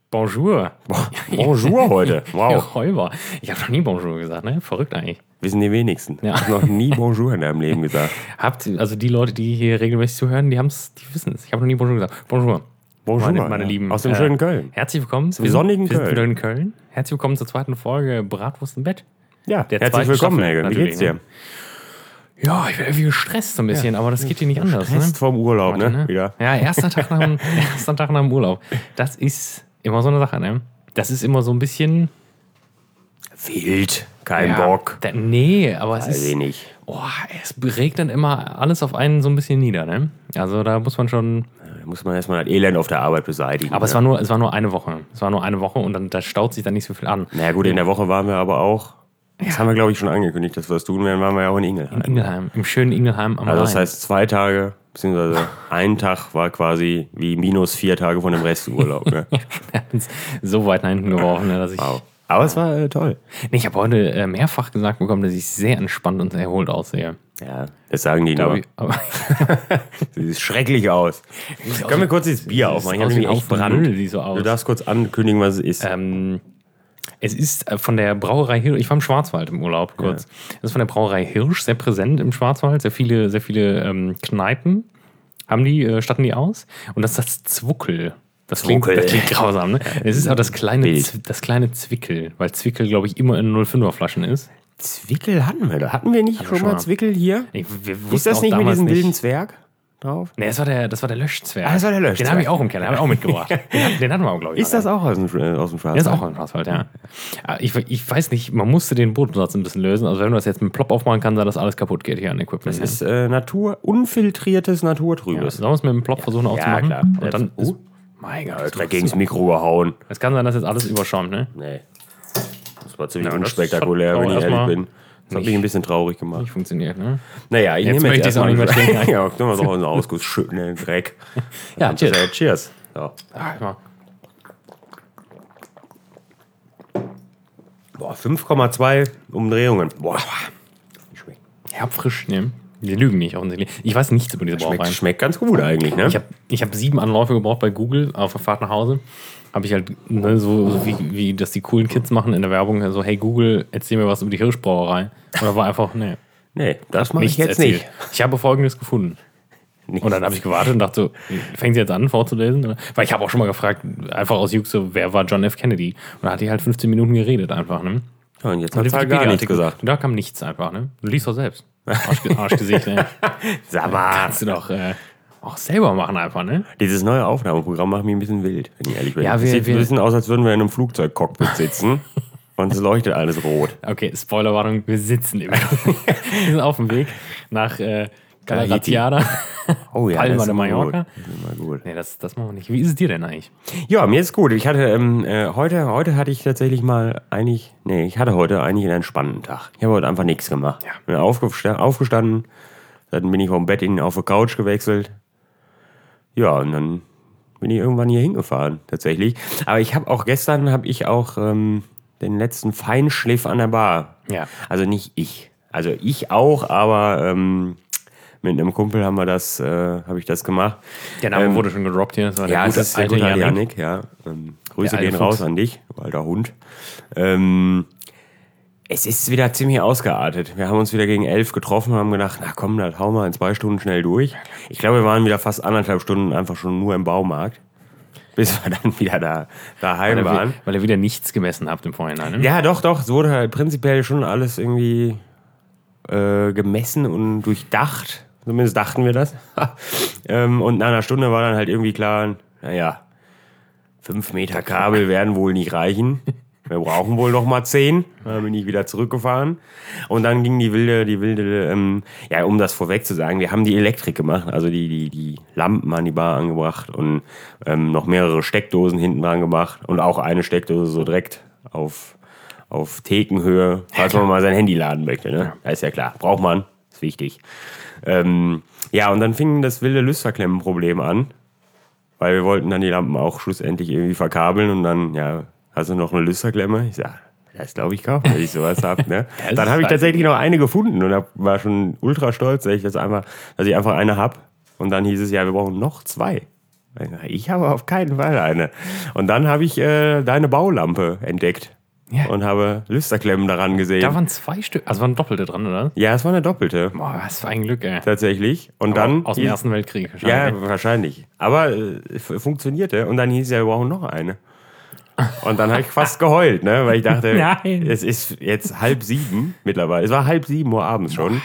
Bonjour. Bonjour heute. Wow. Ja, Räuber. Ich habe noch nie Bonjour gesagt, ne? Verrückt eigentlich. Wissen die wenigsten. Ja. Ich habe noch nie Bonjour in deinem Leben gesagt. Also die Leute, die hier regelmäßig zuhören, die wissen es. Ich habe noch nie Bonjour gesagt. Bonjour. Bonjour. Meine Lieben. Aus dem schönen Köln. Herzlich willkommen. Zum sonnigen Wir sind Köln. wieder in Köln. Herzlich willkommen zur zweiten Folge Bratwurst im Bett. Ja, Der herzlich zweiten willkommen, Staffel, Helge. Wie natürlich, geht's dir? ne? Ja, ich bin irgendwie gestresst so ein bisschen, aber das geht hier nicht anders. Ne? Rest vom Urlaub, Warte, Wieder. Ja, erster Tag nach dem Urlaub. Das ist immer so eine Sache, ne? Das ist immer so ein bisschen... Wild. Kein ja, Bock. Nee, aber es Weiß ich ist... nicht. Oh, es regnet immer alles auf einen so ein bisschen nieder, ne? Also da muss man schon... Da muss man erstmal das Elend auf der Arbeit beseitigen. Aber es war nur eine Woche. Es war nur eine Woche und dann da staut sich dann nicht so viel an. Na gut, in der Woche waren wir aber auch... Das haben wir, glaube ich, schon angekündigt, dass wir das tun werden. Waren wir ja auch in Ingelheim. In Ingelheim, im schönen Ingelheim am Also das Rhein. heißt 2 Tage, beziehungsweise ein Tag war quasi wie minus 4 Tage von dem Resturlaub. Ne? Wir haben uns so weit nach hinten geworfen, ne, dass ich... Wow. Aber es war toll. Nee, ich habe heute mehrfach gesagt bekommen, dass ich sehr entspannt und erholt aussehe. Ja, das sagen die nur. Aber Das sieht schrecklich aus. Können wir kurz dieses Bier aufmachen? Ich habe aus wie nämlich echt ein Brand. Müll, sieht so aus. Du darfst kurz ankündigen, was es ist. Es ist von der Brauerei Hirsch, ich war im Schwarzwald im Urlaub kurz. Es ist von der Brauerei Hirsch, sehr präsent im Schwarzwald, sehr viele Kneipen statten die aus. Und das ist das Zwuckel. Das klingt grausam, ne? Es ist auch das kleine Zwickel, weil Zwickel, glaube ich, immer in 05er Flaschen ist. Zwickel hatten wir da. Hatten wir nicht schon mal Zwickel hier? Ist das nicht mit diesem wilden Zwerg drauf? Nee, das war der Löschzwerg. Ah, das war der Löschzwerg. Den habe ich auch im Keller, habe ich auch mitgebracht. Den hatten wir auch, glaube ich. Ist das auch aus dem Schwarzwald? Der ist auch aus dem Schwarzwald, ja. Ich weiß nicht, man musste den Bodensatz ein bisschen lösen. Also wenn du das jetzt mit Plop aufmachen kannst, dass alles kaputt geht hier an Equipment. Das ist unfiltriertes, ja. naturtrübes. Sollen wir es mit dem Plop versuchen aufzumachen? klar. Und dann mein Gott. Direkt gegen das Mikro gehauen. Es kann sein, dass jetzt alles überschäumt, ne? Nee. Das war ziemlich Ja, das unspektakulär, hat wenn ich auch ehrlich erstmal bin. Das hat mich ein bisschen traurig gemacht. Nicht funktioniert, ne? Naja, ich Jetzt nehme möchte ich es auch nicht mehr trinken. Ja, können wir doch einen Ausguss schütten in den Dreck. Ja, cheers. Cheers. So. Boah, 5,2 Umdrehungen. Boah. Herbfrisch, ne? Die lügen nicht offensichtlich. Ich weiß nichts über diese Brauerei. Schmeckt ganz gut eigentlich, ne? Ich hab 7 Anläufe gebraucht bei Google auf der Fahrt nach Hause. Habe ich halt, ne, so wie das die coolen Kids machen in der Werbung, so, hey Google, erzähl mir was über die Hirschbrauerei. Oder war einfach, nee. Nee, das mache ich jetzt erzählt. nicht. Ich habe Folgendes gefunden. Und dann habe ich gewartet und dachte so, fängt sie jetzt an vorzulesen? Oder? Weil ich habe auch schon mal gefragt, einfach aus Jux, so, wer war John F. Kennedy? Und da hat die halt 15 Minuten geredet einfach, ne? Ja, und jetzt hat er gar nichts gesagt. Und da kam nichts einfach, ne? Du liest doch selbst. Arschgesicht, ne? Sag mal. Kannst du doch auch selber machen einfach, ne? Dieses neue Aufnahmeprogramm macht mich ein bisschen wild, wenn ich ehrlich bin. Ja, Es sieht ein bisschen aus, als würden wir in einem Flugzeugcockpit sitzen und es leuchtet alles rot. Okay, Spoilerwarnung, wir sitzen wir sind auf dem Weg nach Calaratiada. Oh ja, Palma das ist de immer Mallorca. gut. Das ist immer gut. Nee, das machen wir nicht. Wie ist es dir denn eigentlich? Ja, mir ist gut. Ich hatte heute hatte ich tatsächlich ich hatte heute eigentlich einen entspannten Tag. Ich habe heute einfach nichts gemacht. Ja. Bin aufgestanden, dann bin ich vom Bett auf die Couch gewechselt. Ja, und dann bin ich irgendwann hier hingefahren, tatsächlich. Aber gestern habe ich auch den letzten Feinschliff an der Bar. Ja. Also nicht ich. Also ich auch, aber mit einem Kumpel habe ich das gemacht. Der Name wurde schon gedroppt hier. Das war der das ist der gute Janik. Janik, ja. Grüße Der alte gehen raus Fuchs. an dich, du alter Hund. Es ist wieder ziemlich ausgeartet. Wir haben uns wieder gegen 11 getroffen und haben gedacht, na komm, das hauen wir in 2 Stunden schnell durch. Ich glaube, wir waren wieder fast 1,5 Stunden einfach schon nur im Baumarkt, bis wir dann wieder daheim waren. Weil ihr wieder nichts gemessen habt im Vorhinein, ne? Ja, doch. Es wurde halt prinzipiell schon alles irgendwie gemessen und durchdacht. Zumindest dachten wir das. Und nach einer Stunde war dann halt irgendwie klar, naja, 5 Meter Kabel werden wohl nicht reichen. Wir brauchen wohl noch mal 10. Dann bin ich wieder zurückgefahren. Und dann ging die wilde, um das vorweg zu sagen, wir haben die Elektrik gemacht, also die Lampen an die Bar angebracht und noch mehrere Steckdosen hinten dran gemacht und auch eine Steckdose so direkt auf Thekenhöhe, falls man mal sein Handy laden möchte. Ne? Ja, ist ja klar, braucht man, ist wichtig. Und dann fing das wilde Lüsterklemmenproblem an, weil wir wollten dann die Lampen auch schlussendlich irgendwie verkabeln und dann, hast du noch eine Lüsterklemme? Ich sag, das glaube ich kaufen, wenn ich sowas habe. Ne? Dann habe ich tatsächlich noch eine gefunden und war schon ultra stolz, dass ich einfach eine habe. Und dann hieß es, wir brauchen noch 2. Ich habe auf keinen Fall eine. Und dann habe ich deine Baulampe entdeckt. Ja. Und habe Lüsterklemmen daran gesehen. Da waren 2 Stück, also waren Doppelte dran, oder? Ja, es war eine doppelte. Boah, was für ein Glück, ey. Tatsächlich. Und Aber dann. aus dem Ersten Weltkrieg Ja, wahrscheinlich. wahrscheinlich. Aber funktionierte. Und dann hieß ja, wir brauchen noch eine. Und dann habe ich fast geheult, ne? Weil ich dachte, Nein. es ist jetzt 6:30 mittlerweile. Es war 6:30 Uhr abends schon.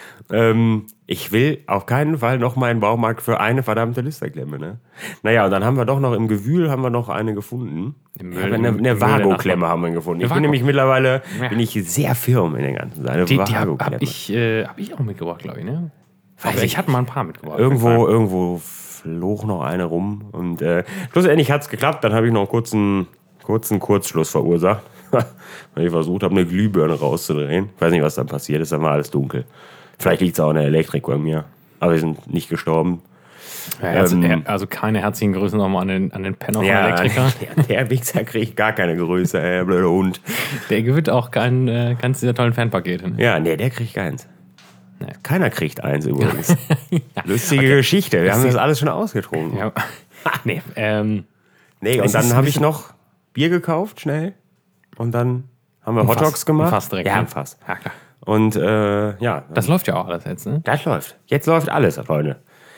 Ich will auf keinen Fall noch mal einen Baumarkt für eine verdammte Lüsterklemme, ne? Naja, und dann haben wir doch noch im Gewühl eine gefunden. Im Ja, Müll- eine im Müll Vago-Klemme der haben wir gefunden. Ich Eine bin nämlich mittlerweile Ja. bin ich sehr firm in der ganzen Sache. Eine Die habe Vago-Klemme. hab ich auch mitgebracht, glaube ich, ne? Weiß Aber ich ich hatte mal ein paar mitgebracht. Irgendwo flog noch eine rum. Und schlussendlich hat es geklappt. Dann habe ich noch einen kurzen Kurzschluss verursacht. Weil ich versucht habe, eine Glühbirne rauszudrehen. Ich weiß nicht, was dann passiert ist. Dann war alles dunkel. Vielleicht liegt es auch an der Elektrik bei mir. Aber wir sind nicht gestorben. Ja, also keine herzlichen Grüße nochmal an den Penner von Elektriker. Der Wichser kriegt gar keine Größe, der blöde Hund. Der gewinnt auch keins dieser tollen Fanpakete. Ne? Ja, nee, der kriegt keins. Nee. Keiner kriegt eins übrigens. Lustige Geschichte. Wir haben das alles schon ausgetrunken. Ja. Nee, Nee, Es und dann ist ein habe ich bisschen- noch Bier gekauft, schnell. Und dann haben wir Hot Dogs gemacht. Fast direkt. Ja, ne? im Fass. Ja, klar. Und ja, Das läuft ja auch alles jetzt, ne? das läuft. Jetzt läuft alles, Freunde.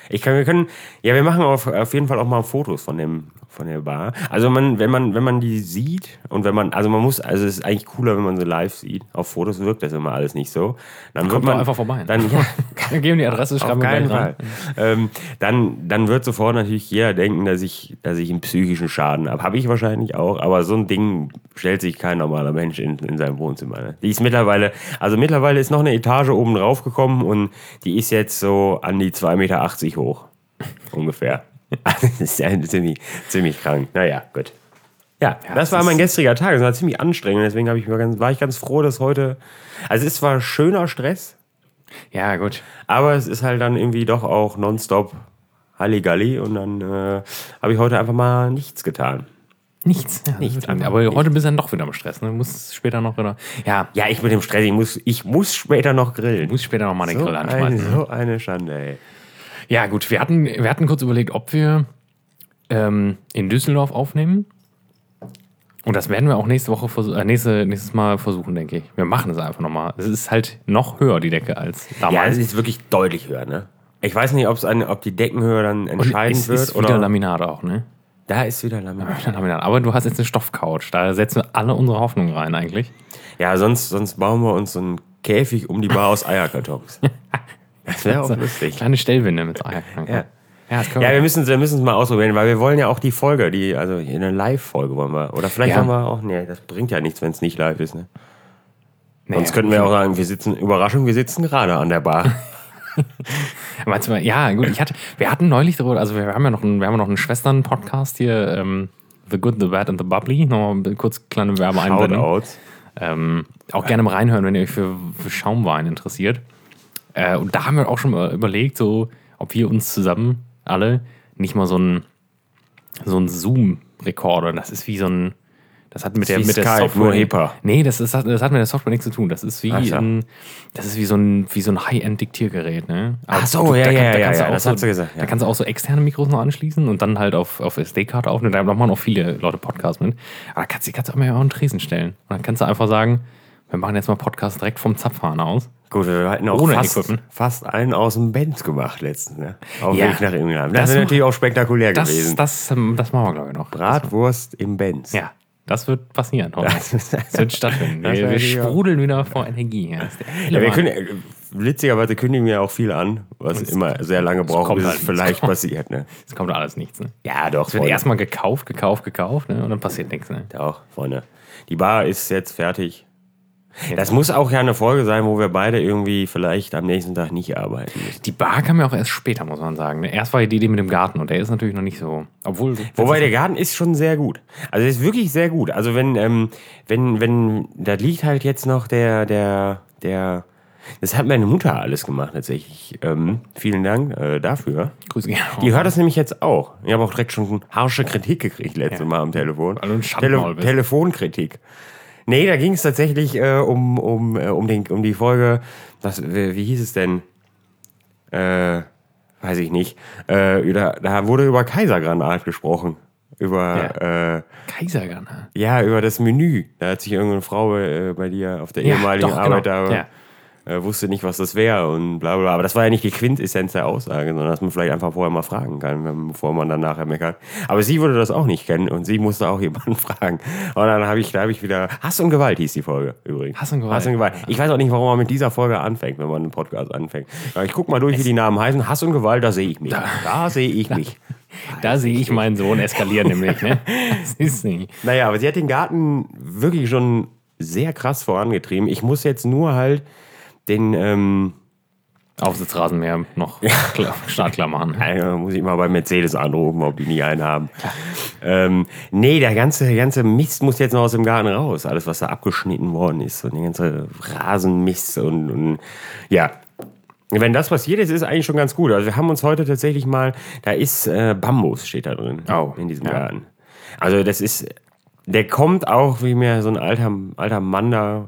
Wir machen auf jeden Fall auch mal Fotos von der Bar. Also wenn man die sieht und es ist eigentlich cooler, wenn man sie live sieht. Auf Fotos wirkt das immer alles nicht so. Dann Kommt wird man doch einfach vorbei. Dann, ja, Dann geben die Adresse, auf schreiben wir keinen gleich Fall. rein. Dann wird sofort natürlich jeder denken, dass ich einen psychischen Schaden habe. Habe ich wahrscheinlich auch, aber so ein Ding stellt sich kein normaler Mensch in seinem Wohnzimmer. Ne? Die ist mittlerweile ist noch eine Etage oben drauf gekommen und die ist jetzt so an die 2,80 Meter hoch. Ungefähr. Das ist ja ziemlich krank. Naja, gut. Ja, das war mein gestriger Tag. Das war ziemlich anstrengend. Deswegen war ich ganz froh, dass heute. Also, es war schöner Stress, Ja, gut. aber es ist halt dann irgendwie doch auch nonstop Halligalli. Und dann habe ich heute einfach mal nichts getan. Nichts. Ja, Nichts, aber heute bist du dann doch wieder im Stress, ne? Muss später noch wieder. Ja, Ja, ich bin im Stress. Ich muss später noch grillen. muss später noch mal den Grill anschmeißen. Ne? So eine Schande, ey. Ja, gut. Wir hatten kurz überlegt, ob wir in Düsseldorf aufnehmen. Und das werden wir auch nächstes Mal versuchen, denke ich. Wir machen es einfach nochmal. Es ist halt noch höher, die Decke, als Ja, damals. es ist wirklich deutlich höher, ne? Ich weiß nicht, ob die Deckenhöhe dann Und entscheidend es wird. ist wieder Laminat auch, ne? Da ist wieder Laminat. Laminat. Aber du hast jetzt eine Stoffcouch. Da setzen wir alle unsere Hoffnungen rein, eigentlich. Ja, sonst bauen wir uns so einen Käfig um die Bar aus Eierkartons. Das wäre auch lustig. Kleine Stellwinde mit Eierkrank. Ja. Das können Ja, wir müssen es mal ausprobieren, weil wir wollen ja auch die Folge, also eine Live-Folge wollen wir. Oder vielleicht Ja. wollen wir auch, nee, das bringt ja nichts, wenn es nicht live ist, ne? Nee, Sonst könnten wir auch sagen, wir sitzen gerade an der Bar. Meinst du mal, ja, gut, wir hatten neulich darüber, also wir haben ja noch einen Schwestern-Podcast hier, The Good, The Bad and The Bubbly, nochmal kurz kleine Werbeeinblendung. Shoutouts. Auch gerne mal reinhören, wenn ihr euch für Schaumwein interessiert. Und da haben wir auch schon mal überlegt, so, ob wir uns zusammen alle nicht mal so ein Zoom-Rekorder, das ist wie so ein, das hat mit der Skype, Software. nur HEPA. Nee, das hat mit der Software nichts zu tun. Das ist wie Ach so. wie so ein High-End-Diktiergerät, ne? Ach so, ja, das das hat sie gesagt, ja. Da kannst du auch so externe Mikros noch anschließen und dann halt auf SD-Karte aufnehmen. Da machen auch viele Leute Podcasts mit. Aber da kannst du auch mal auf einen Tresen stellen. Und dann kannst du einfach sagen, wir machen jetzt mal Podcast direkt vom Zapfhahn aus. Gut, wir hatten auch Ohne Equipment. fast einen aus dem Benz gemacht letztens, ne? Auf Ja. Weg nach England. Das Das wäre natürlich auch spektakulär gewesen. Das machen wir, glaube ich, noch. Bratwurst im Benz. Ja, das wird passieren. Das Das wird stattfinden. Das Wir wär ja- sprudeln wieder vor Energie. Ja, das ist der helle Ja, wir Wahnsinn. können, witzigerweise kündigen wir auch viel an, was immer sehr lange braucht, kommt bis es halt. vielleicht passiert, ne? Es kommt alles nichts. Ne? Ja, doch, Es wird erstmal gekauft, ne? Und dann passiert nichts. Ne? Doch, Freunde. Die Bar ist jetzt fertig. Das muss auch ja eine Folge sein, wo wir beide irgendwie vielleicht am nächsten Tag nicht arbeiten müssen. Die Bar kam ja auch erst später, muss man sagen. Ne? Erst war die Idee mit dem Garten und der ist natürlich noch nicht so. Obwohl. Wobei der Garten ist schon sehr gut. Also ist wirklich sehr gut. Also wenn da liegt halt jetzt noch der, das hat meine Mutter alles gemacht tatsächlich. Vielen Dank dafür. Grüße gerne. Die hört das nämlich jetzt auch. Ich habe auch direkt schon harsche Kritik gekriegt letztes Mal am Telefon. Weil du ein Schandmaul bist. Telefonkritik. Nee, da ging es tatsächlich um die Folge, wie hieß es denn? weiß ich nicht. Da wurde über Kaisergranat gesprochen. Über Kaisergranat? Ja, über das Menü. Da hat sich irgendeine Frau bei dir auf der ehemaligen Arbeit wusste nicht, was das wäre und bla bla. Aber das war ja nicht die Quintessenz der Aussage, sondern dass man vielleicht einfach vorher mal fragen kann, bevor man dann nachher meckert. Aber sie würde das auch nicht kennen und sie musste auch jemanden fragen. Und dann habe ich wieder Hass und Gewalt hieß die Folge übrigens. Hass und Gewalt. Ich weiß auch nicht, warum man mit dieser Folge anfängt, wenn man einen Podcast anfängt. Aber ich gucke mal durch, wie die Namen heißen. Hass und Gewalt, da sehe ich mich. Da sehe ich mich. Da sehe ich meinen Sohn eskalieren nämlich, ne? Das ist nicht. Naja, aber sie hat den Garten wirklich schon sehr krass vorangetrieben. Ich muss jetzt nur halt den Aufsitzrasenmäher noch startklar machen. Also, muss ich mal bei Mercedes anrufen, ob die nie einen haben. Nee, der ganze Mist muss jetzt noch aus dem Garten raus. Alles, was da abgeschnitten worden ist. Und der ganze Rasenmist und ja. Wenn das passiert ist, ist eigentlich schon ganz gut. Also wir haben uns heute tatsächlich mal, da ist Bambus steht da drin in diesem Garten. Also der kommt auch, wie mir so ein alter Mann da,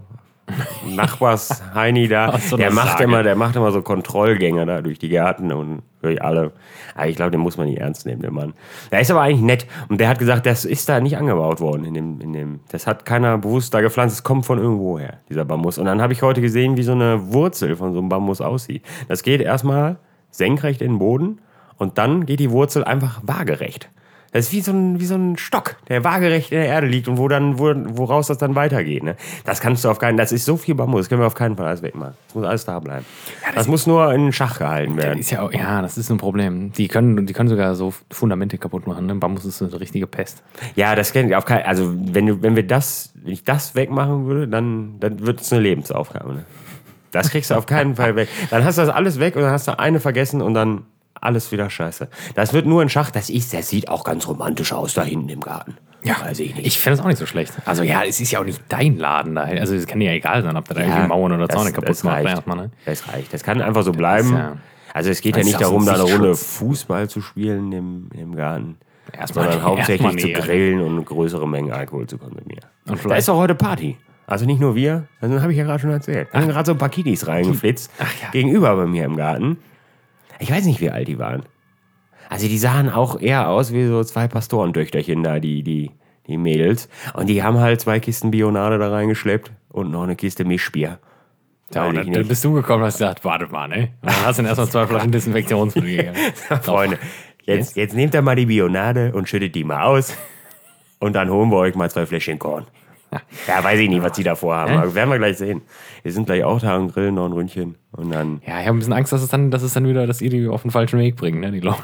Nachbars-Heini da, der macht immer so Kontrollgänge da durch die Gärten und durch alle. Aber ich glaube, den muss man nicht ernst nehmen, der Mann. Der ist aber eigentlich nett und der hat gesagt, das ist da nicht angebaut worden in dem. Das hat keiner bewusst da gepflanzt, es kommt von irgendwo her, dieser Bambus. Und dann habe ich heute gesehen, wie so eine Wurzel von so einem Bambus aussieht. Das geht erstmal senkrecht in den Boden und dann geht die Wurzel einfach waagerecht. Das ist wie so ein Stock, der waagerecht in der Erde liegt und woraus das dann weitergeht. Ne? Das kannst du das ist so viel Bambus, das können wir auf keinen Fall alles wegmachen. Das muss alles da bleiben. Ja, das muss nur in Schach gehalten werden. Das ist ein Problem. Die können sogar so Fundamente kaputt machen. Ne? Bambus ist eine richtige Pest. Ja, das kennt auf keinen. Also wenn ich das wegmachen würde, dann wird es eine Lebensaufgabe. Ne? Das kriegst du auf keinen Fall weg. Dann hast du das alles weg und dann hast du eine vergessen und dann alles wieder scheiße. Das wird nur ein Schach. Das sieht auch ganz romantisch aus da hinten im Garten. Ja, weiß ich nicht. Ich finde es auch nicht so schlecht. Also ja, es ist ja auch nicht dein Laden da. Also es kann ja egal sein, ob da irgendwie Mauern oder Zäune kaputt macht. Ne? Das reicht. Das kann einfach so bleiben. Also es geht ja nicht darum, da eine Runde Fußball zu spielen im Garten. Sondern hauptsächlich zu grillen und größere Mengen Alkohol zu konsumieren. Und da ist auch heute Party. Also nicht nur wir, das habe ich ja gerade schon erzählt. Da haben gerade so ein paar Kiddies reingeflitzt. Gegenüber bei mir im Garten. Ich weiß nicht, wie alt die waren. Also die sahen auch eher aus wie so 2 Pastorentöchterchen da, die Mädels. Und die haben halt 2 Kisten Bionade da reingeschleppt und noch eine Kiste Mischbier. Ja, und dann bist du gekommen und hast gesagt, warte mal, ne? Und dann hast du erstmal 2 Flaschen Desinfektionsmittel gegeben. Freunde, jetzt nehmt ihr mal die Bionade und schüttet die mal aus. Und dann holen wir euch mal 2 Fläschchen Korn. Ja, weiß ich nicht, was die da vorhaben. Aber werden wir gleich sehen. Wir sind gleich auch da und grillen noch ein Ründchen. Und dann. Ja, ich habe ein bisschen Angst, dass ihr die auf den falschen Weg bringt, ne? Die Leute.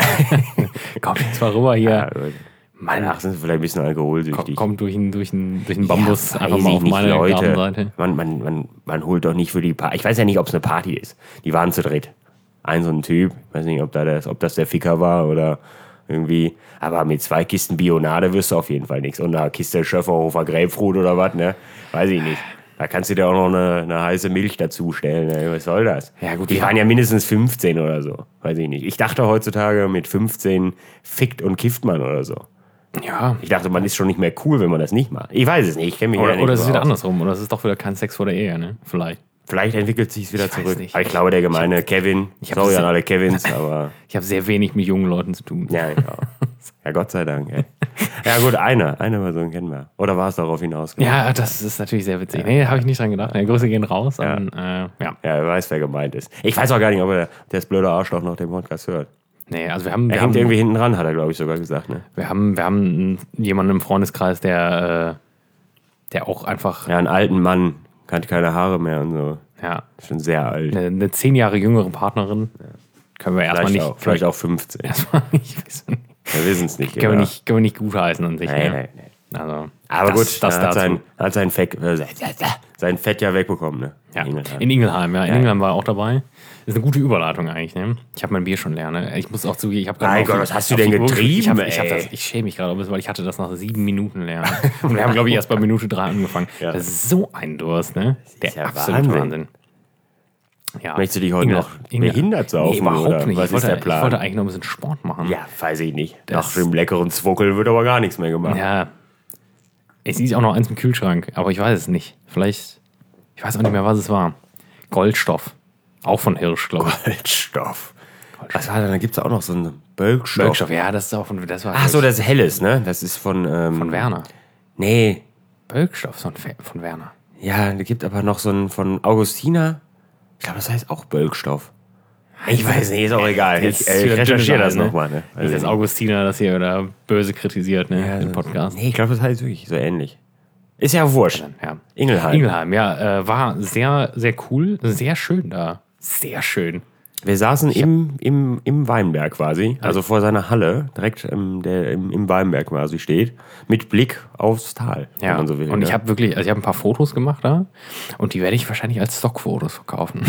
Kommt jetzt mal rüber hier. Ja, Danach sind sie vielleicht ein bisschen alkoholsüchtig. Kommt durch den Bambus einfach mal auf meine Gartenseite. Man holt doch nicht für die Party. Ich weiß ja nicht, ob es eine Party ist. Die waren zu dritt. Ein so ein Typ. Ich weiß nicht, ob das der Ficker war oder irgendwie. Aber mit 2 Kisten Bionade wirst du auf jeden Fall nichts. Und eine Kiste Schöfferhofer Grapefruit oder was, ne? Weiß ich nicht. Da kannst du dir auch noch eine heiße Milch dazustellen. Ne? Was soll das? Ja, gut, die waren ja mindestens 15 oder so. Weiß ich nicht. Ich dachte heutzutage, mit 15 fickt und kifft man oder so. Ja. Ich dachte, man ist schon nicht mehr cool, wenn man das nicht macht. Ich weiß es nicht. Ich kenne mich ja nicht. Oder es ist wieder andersrum. Oder es ist doch wieder kein Sex vor der Ehe, ne? Vielleicht entwickelt sich es wieder zurück. Aber ich glaube, der gemeine Kevin, sorry an alle Kevins, aber. Ich habe sehr wenig mit jungen Leuten zu tun. Ja, ich auch. Ja, Gott sei Dank. Ey. Ja gut, eine Person kennen wir. Oder war es darauf hinaus? Ja, das ist natürlich sehr witzig. Nee, habe ich nicht dran gedacht. Grüße gehen raus. Ja. Er weiß, wer gemeint ist. Ich weiß auch gar nicht, ob der blöde Arschloch noch den Podcast hört. Nee, also er hängt irgendwie hinten dran, hat er, glaube ich, sogar gesagt. Ne? Wir haben jemanden im Freundeskreis, der auch einfach... Ja, einen alten Mann, hat keine Haare mehr und so. Ja. Schon sehr alt. Eine 10 Jahre jüngere Partnerin. Ja. Können wir erstmal nicht... Vielleicht auch 15. Erstmal nicht wissen. Wir wissen es nicht. Können wir nicht gutheißen an sich. Nee. Also, aber gut, das hat sein Fett ja wegbekommen. Ne? Ja. In Ingelheim, ja. In Ingelheim war er auch dabei. Das ist eine gute Überleitung eigentlich. Ne? Ich habe mein Bier schon leer. Ne? Ich muss auch zugeben, ich habe gerade. Mein Gott, was hast du denn getrieben? Ich schäme mich gerade, weil ich hatte das nach 7 Minuten leer. Und wir haben, glaube ich, erst bei Minute 3 angefangen. Ja. Das ist so ein Durst, ne? Der ist absolute Wahnsinn. Ja. Möchtest du dich heute noch behindert saufen? Nee, überhaupt nicht. Was ist der Plan? Ich wollte eigentlich noch ein bisschen Sport machen. Ja, weiß ich nicht. Nach dem leckeren Zwuckel wird aber gar nichts mehr gemacht. Ja. Es ist auch noch eins im Kühlschrank, aber ich weiß es nicht. Vielleicht, ich weiß auch nicht mehr, was es war. Goldstoff. Auch von Hirsch, glaube ich. Was war da? Da gibt es auch noch so einen Bölkstoff. Bölkstoff, ja, das ist auch von. Das war Ach so, das ist Helles, ne? Das ist von Werner. Nee. Bölkstoff von Werner. Ja, da gibt aber noch so einen von Augustina. Ich glaube, das heißt auch Bölkstoff. Ich weiß nicht, ist auch egal. Ich recherchiere das nochmal. Ne? Also ist Augustina das hier oder böse kritisiert, ne? Ja, im Podcast. Nee, ich glaube, das heißt wirklich so ähnlich. Ist ja wurscht. Ja. Ingelheim, ja. War sehr, sehr cool. Sehr schön da. Sehr schön. Wir saßen im Weinberg quasi, also vor seiner Halle, direkt der im Weinberg quasi steht, mit Blick aufs Tal, wenn man so will. Und ich habe ein paar Fotos gemacht da und die werde ich wahrscheinlich als Stockfotos verkaufen.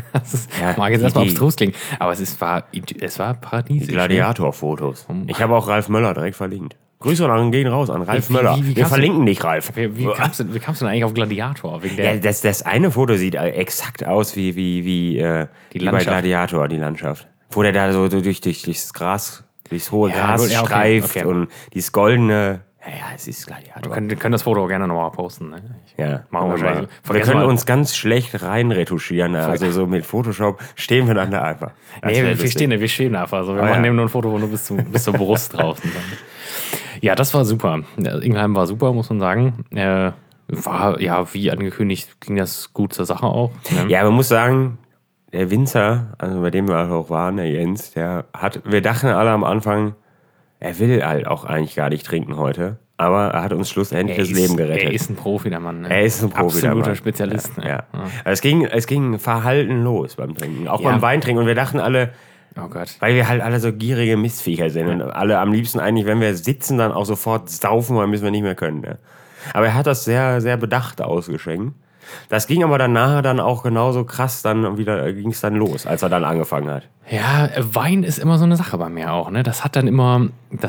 Mag jetzt erstmal abstrus klingen, aber es war paradiesisch. Gladiator-Fotos. Ich habe auch Ralf Möller direkt verlinkt. Grüße gehen raus an Ralf Möller. Wir verlinken dich, Ralf. Wie kamst du denn eigentlich auf Gladiator? Ja, das eine Foto sieht exakt aus wie bei Gladiator, die Landschaft. Wo der da so durch durchs hohe Gras streift und dieses goldene. Ja, es ist Gladiator. Wir können das Foto auch gerne nochmal posten. Ne? Machen wir mal. Wir können uns ganz schlecht reinretuschieren. Also so mit Photoshop stehen wir dann da einfach. Wir stehen einfach. Also wir machen eben nur ein Foto, wo du bis zur Brust drauf sind. Ja, das war super. Ingelheim war super, muss man sagen. War, wie angekündigt, ging das gut zur Sache auch. Ne? Ja, man muss sagen, der Winzer, also bei dem wir auch waren, der Jens, wir dachten alle am Anfang, er will halt auch eigentlich gar nicht trinken heute. Aber er hat uns schlussendlich das Leben gerettet. Er ist ein Profi, der Mann. Ne? Er ist ein Profi, der Mann. Absoluter Spezialist. Ja. Also es ging verhalten los beim Trinken. Auch beim Weintrinken. Und wir dachten alle, oh Gott. Weil wir halt alle so gierige Mistviecher sind. Und alle am liebsten eigentlich, wenn wir sitzen, dann auch sofort saufen, weil müssen wir nicht mehr können. Ne? Aber er hat das sehr, sehr bedacht ausgeschenkt. Das ging aber danach dann auch genauso krass, dann wieder ging es dann los, als er dann angefangen hat. Ja, Wein ist immer so eine Sache bei mir auch. Ne? Das hat dann immer,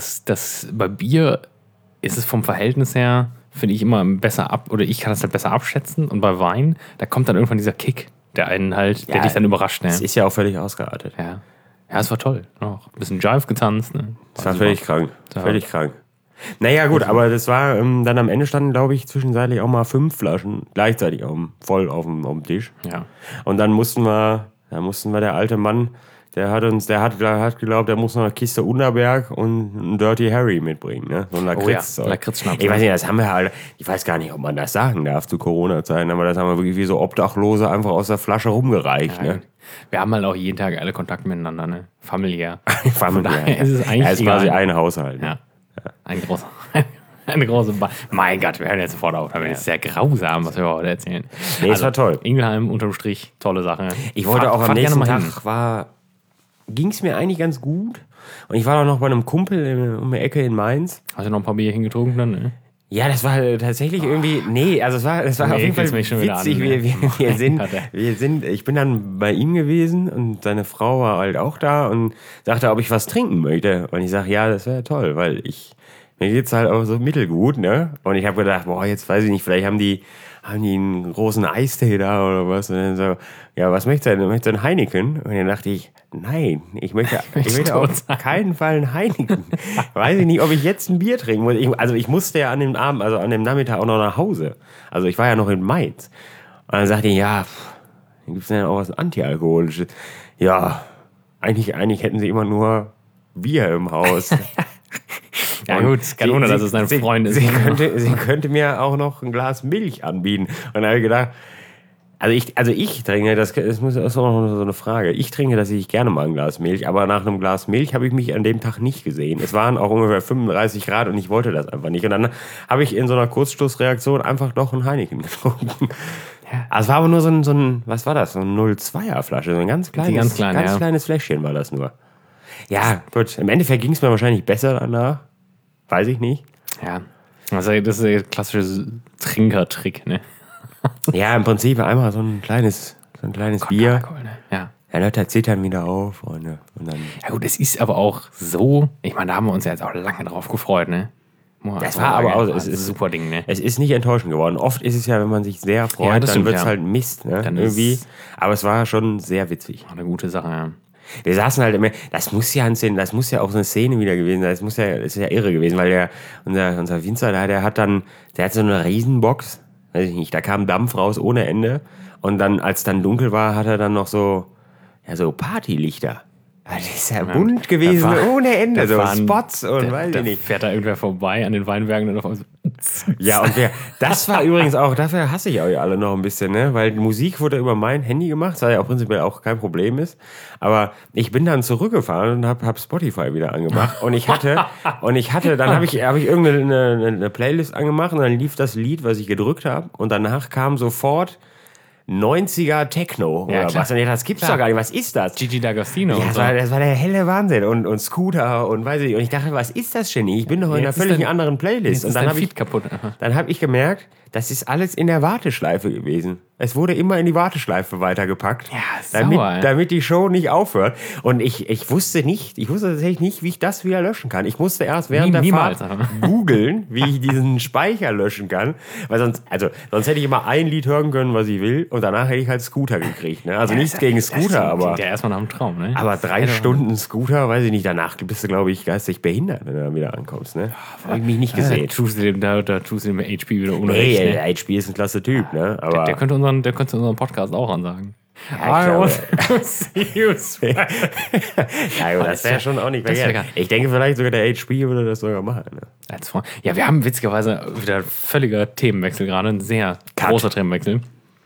bei Bier ist es vom Verhältnis her, finde ich immer besser ich kann das halt besser abschätzen. Und bei Wein, da kommt dann irgendwann dieser Kick, der einen halt, der dich dann überrascht. Ne? Das ist ja auch völlig ausgeartet. Ja, es war toll. Auch ein bisschen Jive getanzt. Ne? Das war völlig krank. Völlig krank. Naja, gut, aber das war dann am Ende standen, glaube ich, zwischenzeitlich auch mal 5 Flaschen gleichzeitig voll auf dem Tisch. Ja. Und dann mussten wir, der alte Mann, der hat geglaubt, er muss noch eine Kiste Unterberg und einen Dirty Harry mitbringen, ne? So ein Lakritz. Lakritzschnaps. Ich weiß nicht, das haben wir halt, ich weiß gar nicht, ob man das sagen darf zu Corona-Zeiten, aber das haben wir wirklich wie so Obdachlose einfach aus der Flasche rumgereicht, ne? Wir haben halt auch jeden Tag alle Kontakt miteinander, ne? Familiär. Familiär. Es ist eigentlich quasi ein Haushalt. Ne? Ja. Eine große mein Gott, wir hören jetzt sofort auf. Das ist sehr grausam, was wir heute erzählen. Nee, es war toll. Ingelheim unterm Strich, tolle Sache. Ich wollte auch am nächsten Tag, ging es mir eigentlich ganz gut. Und ich war auch noch bei einem Kumpel um die Ecke in Mainz. Hast du noch ein paar Bierchen getrunken dann, ne? Ja, das war tatsächlich irgendwie, es war auf jeden Fall witzig. Ich bin dann bei ihm gewesen und seine Frau war halt auch da und sagte, ob ich was trinken möchte. Und ich sage, ja, das wäre toll, weil mir geht's halt auch so mittelgut, ne? Und ich habe gedacht, jetzt weiß ich nicht, vielleicht haben die einen großen Eistee da oder was. Und dann so, ja, was möchtest du denn? Möchtest du einen Heineken? Und dann dachte ich, nein, ich möchte auf keinen Fall einen Heineken. Weiß ich nicht, ob ich jetzt ein Bier trinken muss. Ich musste ja an dem Abend, also an dem Nachmittag auch noch nach Hause. Also ich war ja noch in Mainz. Und dann sagte ich, dann gibt's denn auch was Antialkoholisches? Ja, eigentlich hätten sie immer nur Bier im Haus. Ja gut, kein Wunder, dass es dein Freund ist. Sie könnte mir auch noch ein Glas Milch anbieten. Und dann habe ich gedacht, also ich trinke, das ist auch noch so eine Frage, ich trinke tatsächlich gerne mal ein Glas Milch, aber nach einem Glas Milch habe ich mich an dem Tag nicht gesehen. Es waren auch ungefähr 35 Grad und ich wollte das einfach nicht. Und dann habe ich in so einer Kurzschlussreaktion einfach doch einen Heineken getrunken. Ja. Also es war aber nur so ein, was war das, so eine 0,2er Flasche, so ein ganz kleines Fläschchen war das nur. Ja, gut, im Endeffekt ging es mir wahrscheinlich besser danach. Weiß ich nicht. Ja, also das ist der klassische Trinkertrick, ne? Ja, im Prinzip einmal so ein kleines Bier. Ne? Ja. Ja, Leute zittern wieder auf. Und dann ja gut, es ist aber auch so, ich meine, da haben wir uns ja jetzt auch lange drauf gefreut, ne? Das war aber auch, es ist ein super Ding, ne? Es ist nicht enttäuschend geworden. Oft ist es ja, wenn man sich sehr freut, dann wird es halt Mist, ne? Dann irgendwie. Aber es war schon sehr witzig. Eine gute Sache, ja. Wir saßen halt immer, das muss ja auch so eine Szene wieder gewesen sein, das ist ja irre gewesen, weil unser Winzer da, der hat so eine Riesenbox, weiß ich nicht, da kam Dampf raus ohne Ende und dann, als dann dunkel war, hat er dann noch so Partylichter. Das ist ja bunt gewesen, ohne Ende. So Spots und weiß ich nicht. Fährt da irgendwer vorbei an den Weinbergen und auf einmal so. Ja, und das war übrigens auch, dafür hasse ich euch alle noch ein bisschen, ne? Weil die Musik wurde über mein Handy gemacht, was ja auch prinzipiell auch kein Problem ist. Aber ich bin dann zurückgefahren und hab Spotify wieder angemacht. Und ich hatte, dann habe ich irgendeine Playlist angemacht und dann lief das Lied, was ich gedrückt habe. Und danach kam sofort 90er Techno oder was. Und das gibt's doch gar nicht. Was ist das? Gigi D'Agostino. Ja, das war der helle Wahnsinn. Und Scooter und weiß ich nicht. Und ich dachte, was ist das, Genie? Ich bin doch in einer völlig anderen Playlist. Und dann habe ich gemerkt, das ist alles in der Warteschleife gewesen. Es wurde immer in die Warteschleife weitergepackt, damit die Show nicht aufhört. Und ich wusste tatsächlich nicht, wie ich das wieder löschen kann. Ich musste erst während der Fahrt googeln, wie ich diesen Speicher löschen kann. Weil sonst hätte ich immer ein Lied hören können, was ich will, und danach hätte ich halt Scooter gekriegt. Ne? Also nichts gegen Scooter, aber. Ja, erstmal nach dem Traum, ne? Aber 3 Stunden Scooter, weiß ich nicht, danach bist du, glaube ich, geistig behindert, wenn du dann wieder ankommst. Ne? Habe ich mich nicht gesehen. Da tust du dem HP wieder unrecht. Nee, der HP ist ein klasse Typ, ne? Aber der könnte unseren Podcast auch ansagen. Ja, das wäre schon auch nicht verkehrt. Ich denke, vielleicht sogar der HP würde das sogar machen. Ne? Ja, wir haben witzigerweise wieder völliger Themenwechsel gerade, ein sehr großer Themenwechsel.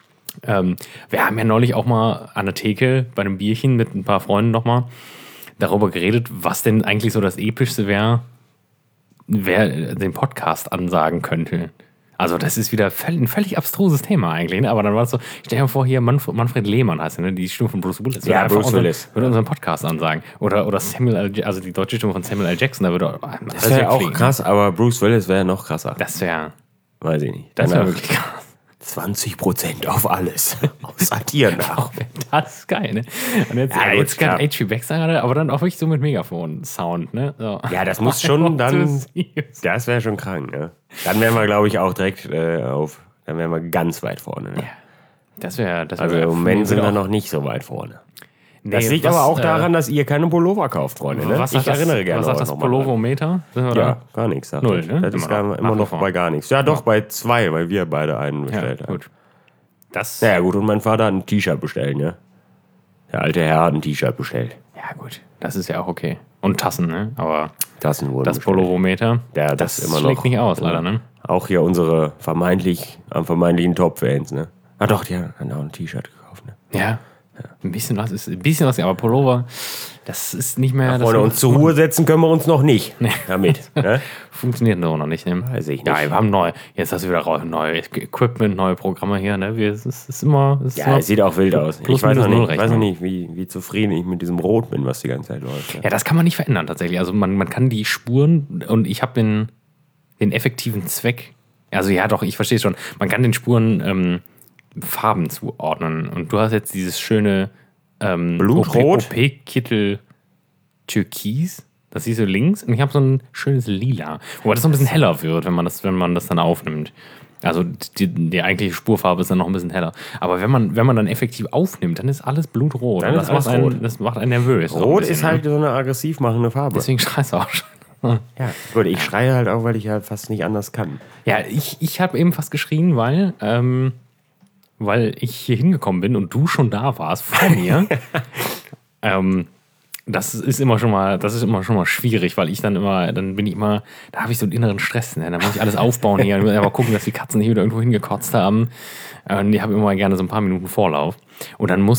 Wir haben ja neulich auch mal an der Theke bei einem Bierchen mit ein paar Freunden nochmal darüber geredet, was denn eigentlich so das Epischste wäre, wer den Podcast ansagen könnte. Also das ist wieder ein völlig abstruses Thema eigentlich, ne? Aber dann war es so, stell dir mal vor, hier Manfred Lehmann heißt er, ne? Die Stimme von Bruce Willis. Ja, Bruce Willis. Würde unseren Podcast ansagen. Oder Samuel L. Also die deutsche Stimme von Samuel L. Jackson, da würde das wäre auch krass, aber Bruce Willis wäre noch krasser. Das wäre... Weiß ich nicht. Das wäre wirklich krass. 20% auf alles. Außer dir nach. Das ist geil, ne? Und jetzt kann H.P. Baxter, aber dann auch wirklich so mit Megafon-Sound, ne? So. Ja, das muss schon dann... Das wäre schon krank, ne? Dann wären wir, glaube ich, auch direkt dann wären wir ganz weit vorne. Ne? Ja. Das wäre... Also im Moment sind wir noch nicht so weit vorne. Nee, das liegt aber auch daran, dass ihr keine Pullover kauft, Freunde. Ne? Ich erinnere gerne. Was sagt das Pullover-Meter? Ja, gar nichts. Null, ne? Das ist immer noch bei gar nichts. Ja, doch, bei 2, weil wir beide einen bestellt haben. Gut. Naja, gut, und mein Vater hat ein T-Shirt bestellt, ne? Der alte Herr hat ein T-Shirt bestellt. Ja, gut. Das ist ja auch okay. Und Tassen, ne? Aber Tassen wurden das Pullover-Meter, ja, das immer schlägt noch, nicht aus, leider, ne? Auch hier unsere vermeintlichen Top-Fans, ne? Ah doch, die haben auch ein T-Shirt gekauft, ne? Ja. Ein bisschen was, aber Pullover, das ist nicht mehr... Freunde, uns zur Ruhe setzen können wir uns noch nicht damit. Ne? Funktioniert noch nicht. Ne? Weiß ich nicht. Ja, wir haben jetzt hast du wieder neues Equipment, neue Programme hier. Ne? Es sieht auch wild aus. Ich weiß noch nicht, wie zufrieden ich mit diesem Rot bin, was die ganze Zeit läuft. Ja, das kann man nicht verändern tatsächlich. Also man kann die Spuren, und ich habe den effektiven Zweck, also ja doch, ich verstehe es schon, man kann den Spuren... Farben zuordnen. Und du hast jetzt dieses schöne Blutrot, OP-Kittel Türkis. Das siehst du links. Und ich habe so ein schönes Lila. Wobei das so ein bisschen heller wird, wenn man das dann aufnimmt. Also die eigentliche Spurfarbe ist dann noch ein bisschen heller. Aber wenn man dann effektiv aufnimmt, dann ist alles blutrot. Dann das macht einen nervös. Rot ist halt so eine aggressiv machende Farbe. Deswegen schreist du auch schon. Ja, gut, ich schreie halt auch, weil ich halt fast nicht anders kann. Ja, ich habe eben fast geschrien, weil ich hier hingekommen bin und du schon da warst vor mir. Das ist immer schon mal schwierig, weil dann bin ich immer, da habe ich so einen inneren Stress, ne? Da muss ich alles aufbauen hier, aber gucken, dass die Katzen nicht wieder irgendwo hingekotzt haben. Und ich habe immer gerne so ein paar Minuten Vorlauf. Und dann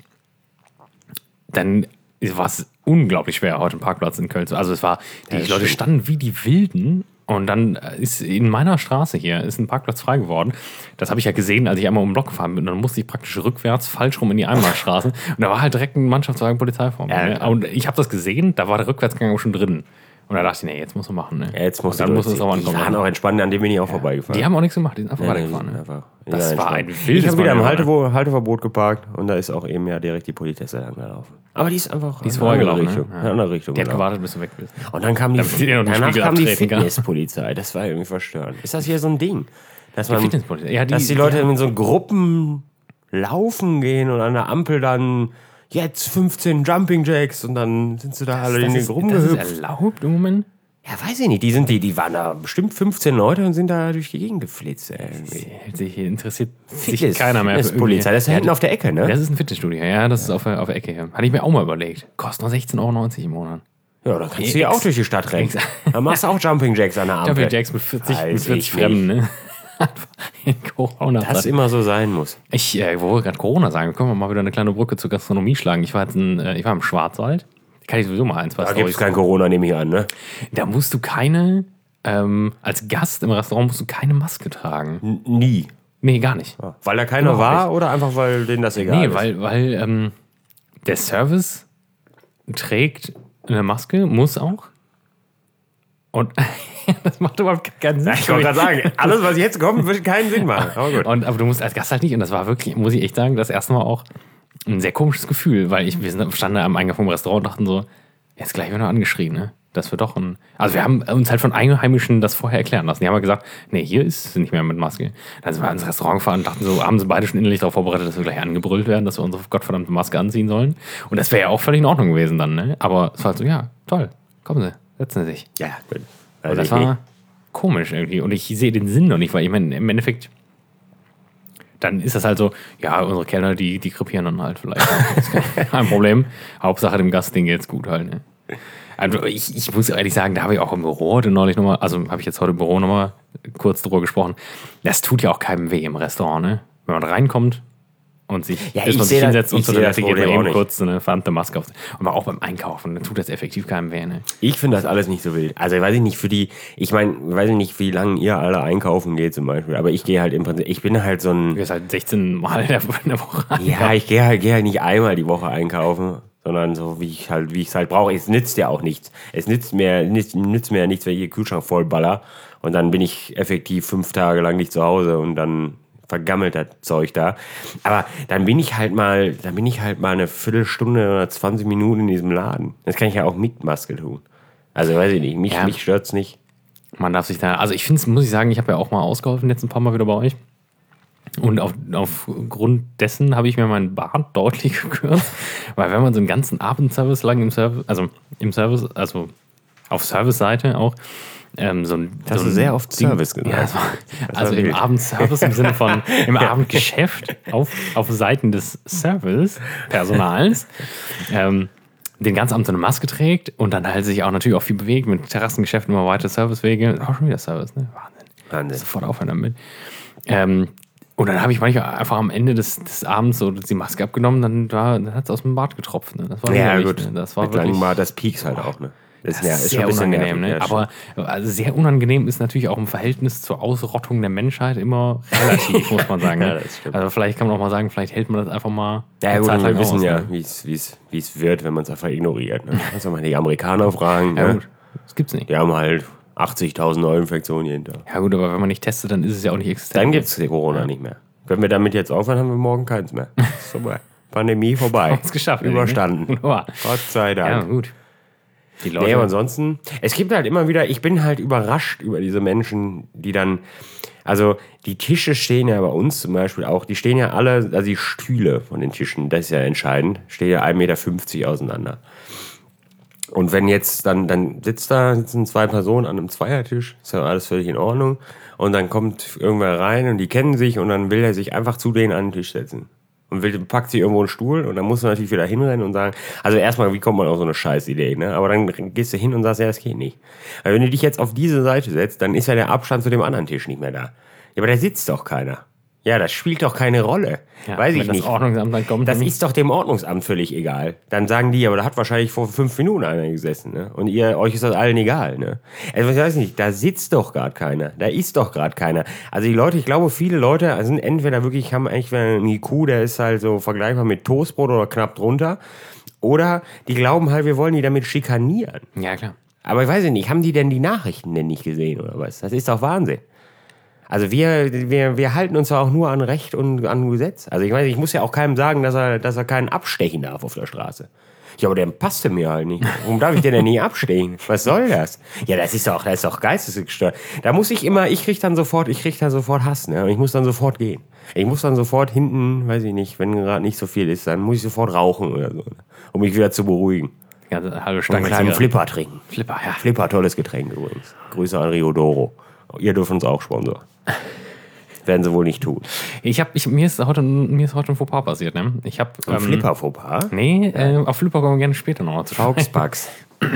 war es unglaublich schwer, heute einen Parkplatz in Köln zu. Also die Leute standen wie die Wilden. Und dann ist in meiner Straße hier ein Parkplatz frei geworden. Das habe ich ja gesehen, als ich einmal um den Block gefahren bin. Und dann musste ich praktisch rückwärts falsch rum in die Einbahnstraße. Und da war halt direkt ein Mannschaftswagen Polizei vor mir. Ja, ne? Und ich habe das gesehen, da war der Rückwärtsgang auch schon drin. Und da dachte ich, nee, jetzt muss man machen. Ne? Ja, jetzt muss es auch ankommen. Die waren auch entspannt, an dem bin ich auch vorbeigefahren. Die haben auch nichts gemacht, die sind einfach weitergefahren. Ne? Das war ein wildes. Ich habe wieder im Halteverbot geparkt und da ist auch eben direkt die Politesse lang gelaufen. Aber die ist einfach in eine andere Richtung. Die hat gewartet, bis du weg bist. Und dann kam die Fitnesspolizei. Das war irgendwie verstörend. Ist das hier so ein Ding? Dass die Leute in so Gruppen laufen gehen und an der Ampel dann jetzt 15 Jumping Jacks und dann sind sie da alle in den rumgehüpft. Ist das erlaubt im Moment? Ja, weiß ich nicht. Die waren da bestimmt 15 Leute und sind da durch die Gegend geflitzt. Sich interessiert sich keiner mehr. Das ist Polizei. Das ist hinten auf der Ecke, ne? Das ist ein Fitnessstudio, ja, das ist auf der Ecke hier. Hatte ich mir auch mal überlegt. Kostet nur 16,90 € im Monat. Ja, dann kannst du ja auch durch die Stadt rennen. Dann machst du auch Jumping Jacks an der Ampel. Jumping Jacks mit 40 Fremden, ne? In Corona. Das immer so sein muss. Ich wollte gerade Corona sagen. Können wir mal wieder eine kleine Brücke zur Gastronomie schlagen. Ich war im Schwarzwald. Kann ich sowieso mal ein, zwei Da gibt es kein Corona, nehme ich an, ne? Da musst du als Gast im Restaurant musst du keine Maske tragen. Nie. Nee, gar nicht. Ja. Weil da keiner war oder einfach, weil denen das egal ist? Nee, weil der Service trägt eine Maske, muss auch. Und das macht überhaupt keinen Sinn. Ich wollte gerade sagen, alles, was jetzt kommt, wird keinen Sinn machen. Aber gut. Aber du musst als Gast halt nicht. Und das war wirklich, muss ich echt sagen, das erste Mal auch ein sehr komisches Gefühl, weil wir standen am Eingang vom Restaurant und dachten so, jetzt gleich werden wir angeschrien, ne? Das wird doch Also wir haben uns halt von Einheimischen das vorher erklären lassen. Die haben halt gesagt, nee, hier ist es nicht mehr mit Maske. Dann sind wir ins Restaurant gefahren und dachten so, haben sie beide schon innerlich darauf vorbereitet, dass wir gleich angebrüllt werden, dass wir unsere gottverdammte Maske anziehen sollen. Und das wäre ja auch völlig in Ordnung gewesen dann, ne? Aber es war halt so, ja, toll, kommen Sie, setzen Sie sich. Ja, gut. Also das war komisch irgendwie. Und ich sehe den Sinn noch nicht, weil ich meine, im Endeffekt dann ist das halt so, ja, unsere Kellner, die krepieren dann halt vielleicht. Das ist kein Problem. Hauptsache dem Gast, den geht's gut halt. Ne? Also ich muss ehrlich sagen, da habe ich auch im Büro heute neulich nochmal, also habe ich jetzt heute im Büro nochmal kurz drüber gesprochen, das tut ja auch keinem weh im Restaurant, ne? Wenn man reinkommt und sich hinsetzt und so, dann geht man eben kurz so eine verdammte Maske auf. Aber auch beim Einkaufen, dann tut das effektiv keinem weh, ne? Ich finde das alles nicht so wild. Also weiß ich nicht, weiß ich nicht, wie lange ihr alle einkaufen geht zum Beispiel, aber ich gehe halt im Prinzip, ich bin halt so ein... Du gehst halt 16 Mal in der Woche einkaufen. Ja, ich gehe halt nicht einmal die Woche einkaufen, sondern so, wie ich es halt brauche. Es nützt ja auch nichts. Es nützt mir nichts, wenn ich den Kühlschrank vollballer und dann bin ich effektiv 5 Tage lang nicht zu Hause und dann vergammelt das Zeug da. Aber dann bin ich halt mal eine Viertelstunde oder 20 Minuten in diesem Laden. Das kann ich ja auch mit Maske tun. Also weiß ich nicht, mich stört's nicht. Man darf sich da, also ich finde es, muss ich sagen, ich habe ja auch mal ausgeholfen, jetzt ein paar Mal wieder bei euch. Und aufgrund dessen habe ich mir meinen Bart deutlich gekürzt, weil wenn man so einen ganzen Abendservice lang im Service, also auf Service-Seite auch, Hast du sehr oft Service gesagt. Ja, also im Abendservice im Sinne von im Abendgeschäft auf Seiten des Service-Personals den ganzen Abend so eine Maske trägt und dann halt sich auch natürlich auch viel bewegt mit Terrassengeschäften, immer weiter Servicewege. Auch schon wieder Service, ne? Wahnsinn. Sofort aufhören damit. Und dann habe ich manchmal einfach am Ende des Abends so die Maske abgenommen, dann hat es aus dem Bart getropft. Ne? Das war gut. Ne? Das war mit wirklich Bart, das piekst halt auch, ne? Das ist sehr unangenehm, ne? Aber also sehr unangenehm ist natürlich auch im Verhältnis zur Ausrottung der Menschheit immer relativ, muss man sagen. Ne? Ja, das stimmt. Also vielleicht kann man auch mal sagen, vielleicht hält man das einfach mal. Ja, gut, wir wissen ja, ne? wie es wird, wenn man es einfach ignoriert. Ne? Kannst du mal die Amerikaner fragen. Ja, ne? gut. Das gibt's nicht. Die haben halt 80.000 Neuinfektionen jeden Tag. Ja, gut, aber wenn man nicht testet, dann ist es ja auch nicht existent. Dann gibt es Corona nicht mehr. Können wir damit jetzt aufhören, haben wir morgen keins mehr. Ist vorbei. Pandemie vorbei. Haben es geschafft. Überstanden. Ne? Gott sei Dank. Ja, gut. Die Leute. Nee, aber ansonsten, es gibt halt immer wieder, ich bin halt überrascht über diese Menschen, die dann, also die Tische stehen ja bei uns zum Beispiel auch, die stehen ja alle, also die Stühle von den Tischen, das ist ja entscheidend, stehen ja 1,50 Meter auseinander. Und wenn jetzt dann sitzen 2 Personen an einem Zweiertisch, ist ja alles völlig in Ordnung. Und dann kommt irgendwer rein und die kennen sich und dann will er sich einfach zu denen an den Tisch setzen. Und packt sich irgendwo einen Stuhl und dann musst du natürlich wieder hinrennen und sagen, also erstmal, wie kommt man auf so eine Scheißidee, ne? Aber dann gehst du hin und sagst, ja, das geht nicht. Weil wenn du dich jetzt auf diese Seite setzt, dann ist ja der Abstand zu dem anderen Tisch nicht mehr da. Ja, aber da sitzt doch keiner. Ja, das spielt doch keine Rolle. Ja, weiß ich wenn nicht. Das Ordnungsamt dann kommt. Das ist doch dem Ordnungsamt völlig egal. Dann sagen die, aber da hat wahrscheinlich vor 5 Minuten einer gesessen, ne? Und euch ist das allen egal, ne? Also ich weiß nicht, da sitzt doch gerade keiner. Da ist doch gerade keiner. Also die Leute, ich glaube, viele Leute sind entweder wirklich, haben eigentlich einen IQ, der ist halt so vergleichbar mit Toastbrot oder knapp drunter. Oder die glauben halt, wir wollen die damit schikanieren. Ja, klar. Aber ich weiß nicht, haben die denn die Nachrichten denn nicht gesehen oder was? Das ist doch Wahnsinn. Also wir halten uns ja auch nur an Recht und an Gesetz. Also ich meine, ich muss ja auch keinem sagen, dass er keinen abstechen darf auf der Straße. Ja, aber der passte mir halt nicht. Warum darf ich den denn nie abstechen? Was soll das? Ja, das ist doch geistesgestört. Da muss ich krieg dann sofort Hass, ne? Und ich muss dann sofort gehen. Ich muss dann sofort hinten, weiß ich nicht, wenn gerade nicht so viel ist, dann muss ich sofort rauchen oder so, ne? Um mich wieder zu beruhigen. Ganze halbe Einen Stange kleinen Zigaretten. Flipper trinken. Flipper, ja. Flipper, tolles Getränk übrigens. Grüße an Riodoro. Ihr dürft uns auch sponsern. Werden sie wohl nicht tun. Mir ist heute ein Fauxpas passiert, ne? Ich habe Ein Flipper-Fauxpas? Nee, auf Flipper kommen wir gerne später noch zu sprechen. Fauxpas.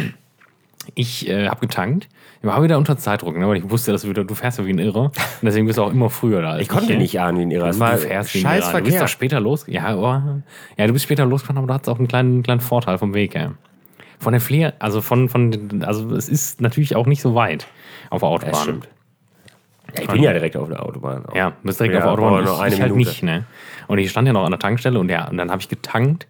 Ich habe getankt. Ich war wieder unter Zeitdruck, ne? Weil ich wusste, dass du fährst ja wie ein Irrer. Und deswegen bist du auch immer früher da. Ich konnte nicht ahnen wie ein Irrer. Es war Du fährst wie ein scheiß Irrer. Du bist doch Verkehr. später los. Ja, du bist später losgefahren, aber du hattest auch einen kleinen Vorteil vom Weg, ja. Von der Fleer, also also es ist natürlich auch nicht so weit auf der Autobahn. Das stimmt. Ja, ich bin ja direkt auf der Autobahn. Auch. Ja, du bist direkt Ja, auf der Autobahn. aber noch eine Ich halt Minute. nicht, ne? Und ich stand ja noch an der Tankstelle und dann habe ich getankt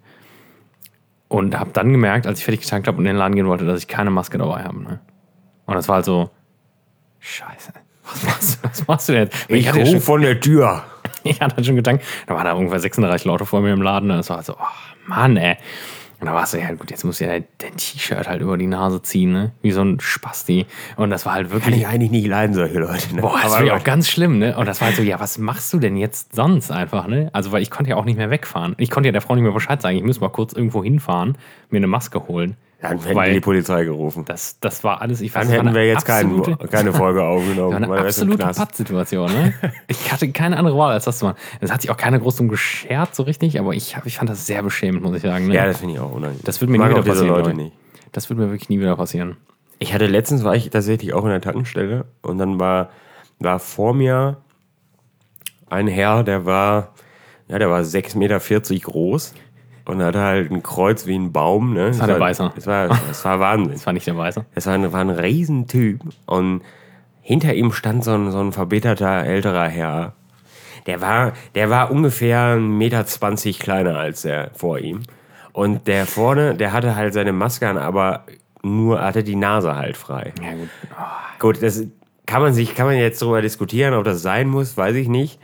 und habe dann gemerkt, als ich fertig getankt habe und in den Laden gehen wollte, dass ich keine Maske dabei habe, ne? Und das war halt so, Scheiße, was machst du denn jetzt? Ich hatte rufe von der Tür. Ich hatte halt schon getankt, da waren da ungefähr 36 Leute vor mir im Laden und das war halt so, oh Mann, ey. Und da war es so, ja gut, jetzt musst du ja dein T-Shirt halt über die Nase ziehen, ne? Wie so ein Spasti. Und das war halt Kann wirklich... ich eigentlich nicht leiden, solche Leute. Ne? Boah, das war ja auch ganz schlimm, ne? Und das war halt so, ja, was machst du denn jetzt sonst einfach, ne? Also, weil ich konnte ja auch nicht mehr wegfahren. Ich konnte ja der Frau nicht mehr Bescheid sagen, ich muss mal kurz irgendwo hinfahren, mir eine Maske holen. Dann hätten wir die Polizei gerufen. Das war alles, ich Dann weiß, hätten wir jetzt keine Folge das aufgenommen. war eine weil wir jetzt im absolute Knast. Pattsituation, ne? Ich hatte keine andere Wahl, als das zu machen. Es hat sich auch keiner groß drum geschert, so richtig, aber ich fand das sehr beschämend, muss ich sagen. Ne? Ja, das finde ich auch unangenehm. Das wird mir Ich nie mag wieder auch diese passieren. Leute Leute. nicht. Das wird mir wirklich nie wieder passieren. Letztens war ich tatsächlich auch in der Tankstelle und dann war vor mir ein Herr, der war 6,40 Meter groß und hatte halt ein Kreuz wie ein Baum. Ne? Das war der Weißer. Das war Wahnsinn. Das war nicht der Weiße. Das war ein Riesentyp und hinter ihm stand so ein verbitterter älterer Herr. Der war ungefähr 1,20 Meter kleiner als der vor ihm. Und der vorne, der hatte halt seine Maske an, aber hatte die Nase halt frei. Ja, gut. Gut, das kann man jetzt darüber diskutieren, ob das sein muss, weiß ich nicht.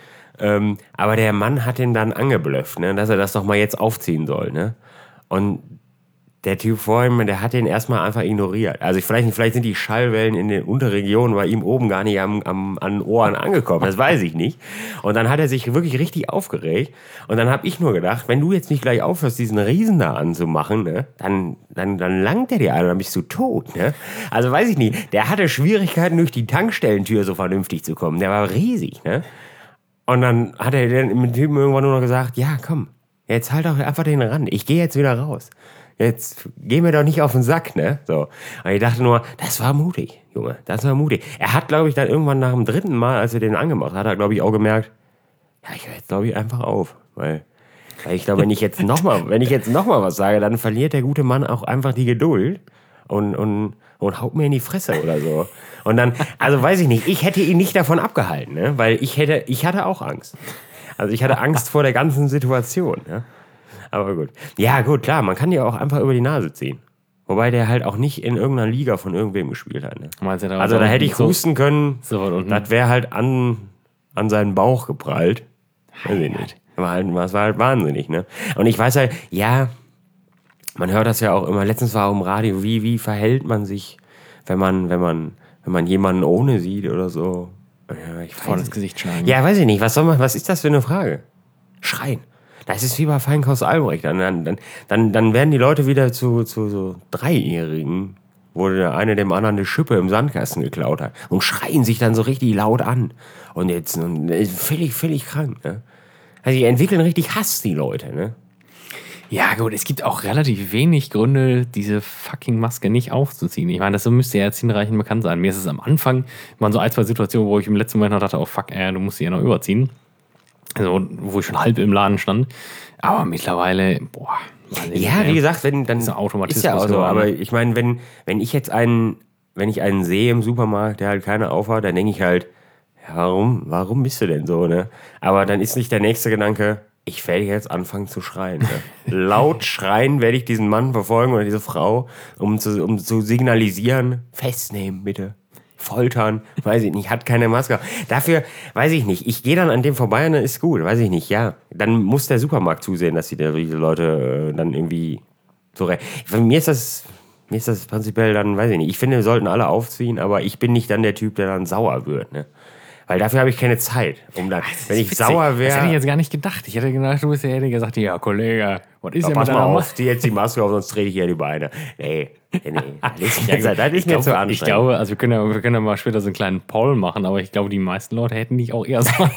Aber der Mann hat ihn dann angeblöfft, ne, dass er das doch mal jetzt aufziehen soll. Ne? Und der Typ vor ihm, der hat ihn erstmal einfach ignoriert. Also vielleicht sind die Schallwellen in den Unterregionen bei ihm oben gar nicht an den Ohren angekommen. Das weiß ich nicht. Und dann hat er sich wirklich richtig aufgeregt. Und dann habe ich nur gedacht, wenn du jetzt nicht gleich aufhörst, diesen Riesen da anzumachen, ne, dann langt der dir ein, dann bist du tot. Ne? Also weiß ich nicht. Der hatte Schwierigkeiten, durch die Tankstellentür so vernünftig zu kommen. Der war riesig. Ne? Und dann hat er den mit dem Typen irgendwann nur noch gesagt, ja komm, jetzt halt doch einfach den Rand. Ich gehe jetzt wieder raus. Jetzt geh mir doch nicht auf den Sack, ne? So. Und ich dachte nur, das war mutig, Junge, das war mutig. Er hat, glaube ich, dann irgendwann nach dem 3. Mal, als er den angemacht hat, glaube ich, auch gemerkt, ja, ich höre jetzt, glaube ich, einfach auf. Weil ich glaube, wenn ich jetzt noch mal was sage, dann verliert der gute Mann auch einfach die Geduld und haut mir in die Fresse oder so. Und dann, also weiß ich nicht, ich hätte ihn nicht davon abgehalten, ne? Weil ich hatte auch Angst. Also ich hatte Angst vor der ganzen Situation, ja. Aber gut. Ja, gut, klar, man kann ja auch einfach über die Nase ziehen. Wobei der halt auch nicht in irgendeiner Liga von irgendwem gespielt hat. Ne? Also da hätte ich husten können, das wäre halt an seinen Bauch geprallt. Weiß ich nicht. Das war halt wahnsinnig, ne? Und ich weiß halt, ja, man hört das ja auch immer, letztens war auch im Radio, wie verhält man sich, wenn man jemanden ohne sieht oder so. Ja, Vor das Gesicht schlagen. Ja, weiß ich nicht, was ist das für eine Frage? Schreien. Das ist wie bei Feinkost Albrecht. Dann werden die Leute wieder zu so Dreijährigen, wo der eine dem anderen eine Schippe im Sandkasten geklaut hat und schreien sich dann so richtig laut an. Und jetzt völlig krank. Ne? Also die entwickeln richtig Hass, die Leute. Ne? Ja, gut, es gibt auch relativ wenig Gründe, diese fucking Maske nicht aufzuziehen. Ich meine, das müsste ja jetzt hinreichend bekannt sein. Mir ist es am Anfang, waren so 1, 2 Situationen, wo ich im letzten Moment noch dachte, oh fuck, du musst sie ja noch überziehen. Also, wo ich schon halb im Laden stand. Aber mittlerweile, Ja, wie gesagt, wenn dann ist ist ja auch so. Aber ich meine, wenn ich einen sehe im Supermarkt, der halt keine aufhat, dann denke ich halt, ja, warum bist du denn so, ne? Aber dann ist nicht der nächste Gedanke, ich werde jetzt anfangen zu schreien. Ne? Laut schreien werde ich diesen Mann verfolgen oder diese Frau, um zu signalisieren, festnehmen bitte. Foltern, weiß ich nicht, hat keine Maske. Dafür, weiß ich nicht, ich gehe dann an dem vorbei und dann ist gut, weiß ich nicht, ja. Dann muss der Supermarkt zusehen, dass diese Leute dann irgendwie so... Mir ist das prinzipiell dann, weiß ich nicht, ich finde, wir sollten alle aufziehen, aber ich bin nicht dann der Typ, der dann sauer wird, ne. Weil dafür habe ich keine Zeit. Wenn ich sauer wäre... Das hätte ich jetzt gar nicht gedacht. Ich hätte gedacht, du bist der, der gesagt hat, ja, Kollege, Was ist Ja, denn pass mit mal deiner auf, zieh jetzt die Maske auf, sonst trete ich hier die Beine. Nee. Das ist mir zu anstrengend. Ich glaube, also wir können ja mal später so einen kleinen Poll machen, aber ich glaube, die meisten Leute hätten dich auch eher sagen.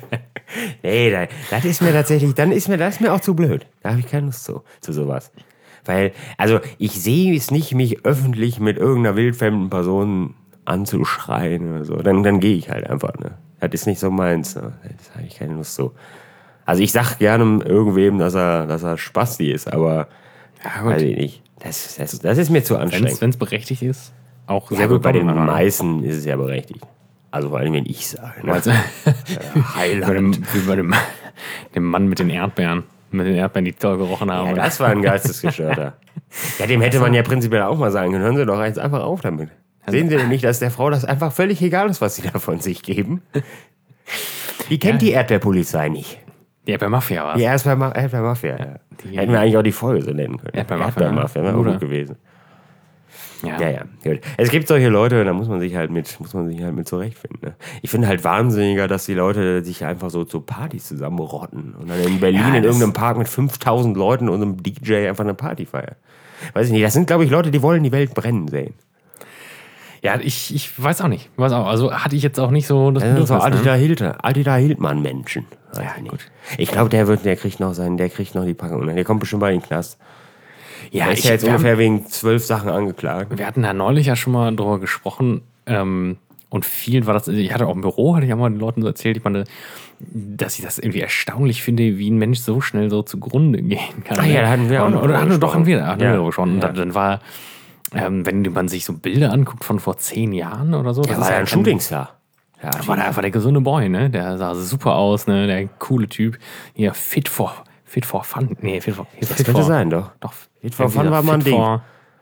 Nee, das ist mir tatsächlich, das ist mir auch zu blöd. Da habe ich keine Lust zu sowas. Weil, also ich sehe es nicht, mich öffentlich mit irgendeiner wildfremden Person anzuschreien oder so. Dann gehe ich halt einfach, ne? Das ist nicht so meins, ne? Das habe ich keine Lust zu. Also ich sag gerne irgendwem, dass er Spasti ist, aber weiß ich nicht. Das ist mir zu anstrengend. Wenn es berechtigt ist, auch Ja, sehr gut, bei den willkommen. meisten ist es ja berechtigt. Also vor allem, wenn ich sage. Ne? Also, Heiland. wie bei dem Mann mit den Erdbeeren. Mit den Erdbeeren, die toll gerochen haben. Ja, das war ein geistesgestörter. Ja, dem hätte man ja prinzipiell auch mal sagen können. Hören Sie doch jetzt einfach auf damit. Sehen Sie denn nicht, dass der Frau das einfach völlig egal ist, was Sie da von sich geben? Die kennt die Erdbeerpolizei nicht. Die Erdbeermafia war es. Die Erdbeermafia, ja. Hätten wir eigentlich auch die Folge so nennen können. Erdbeermafia, wäre auch gut gewesen. Ja. Ja, gut. Es gibt solche Leute, da muss man sich halt mit zurechtfinden. Ne? Ich finde halt wahnsinniger, dass die Leute sich einfach so zu Partys zusammenrotten und dann in Berlin in irgendeinem Park mit 5000 Leuten und einem DJ einfach eine Party feiern. Weiß ich nicht, das sind, glaube ich, Leute, die wollen die Welt brennen sehen. Ja, ich weiß auch nicht. Also hatte ich jetzt auch nicht so das Das sind so Bedürfnis, Attila Hildmann-Menschen. Ja, gut. Ich glaube, der kriegt noch die Packung. Der kommt bestimmt mal in den Knast. Ja, Der ist ja jetzt ungefähr wegen 12 Sachen angeklagt. Wir hatten da neulich ja schon mal drüber gesprochen, und vielen war das, ich hatte auch im Büro, hatte ich auch mal den Leuten so erzählt, ich meine, dass ich das irgendwie erstaunlich finde, wie ein Mensch so schnell so zugrunde gehen kann. Ach ja, da hatten wir auch noch Oder hatten wir gesprochen. darüber schon. Und dann war, wenn man sich so Bilder anguckt von vor 10 Jahren oder so. Der war ja ein Shootingstar. Ja, war der einfach der gesunde Boy, ne? Der sah super aus, ne? Der coole Typ. Hier, fit for fun. Nee, fit for. Das könnte sein, doch. Fit for fun war mal ein Ding.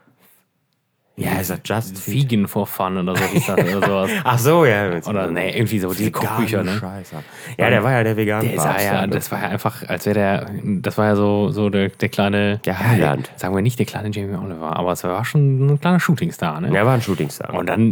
Ja, ist das Just Vegan for Fun oder so hieß das oder sowas. Ach so, ja. Oder ne, irgendwie so diese Kochbücher, ne? Scheiße. Ja, der war ja der vegane Papst. Das war ja einfach, als wäre das war ja so der kleine, der Heiland. Sagen wir nicht der kleine Jamie Oliver, aber es war schon ein kleiner Shootingstar, ne? Der war ein Shootingstar. Und dann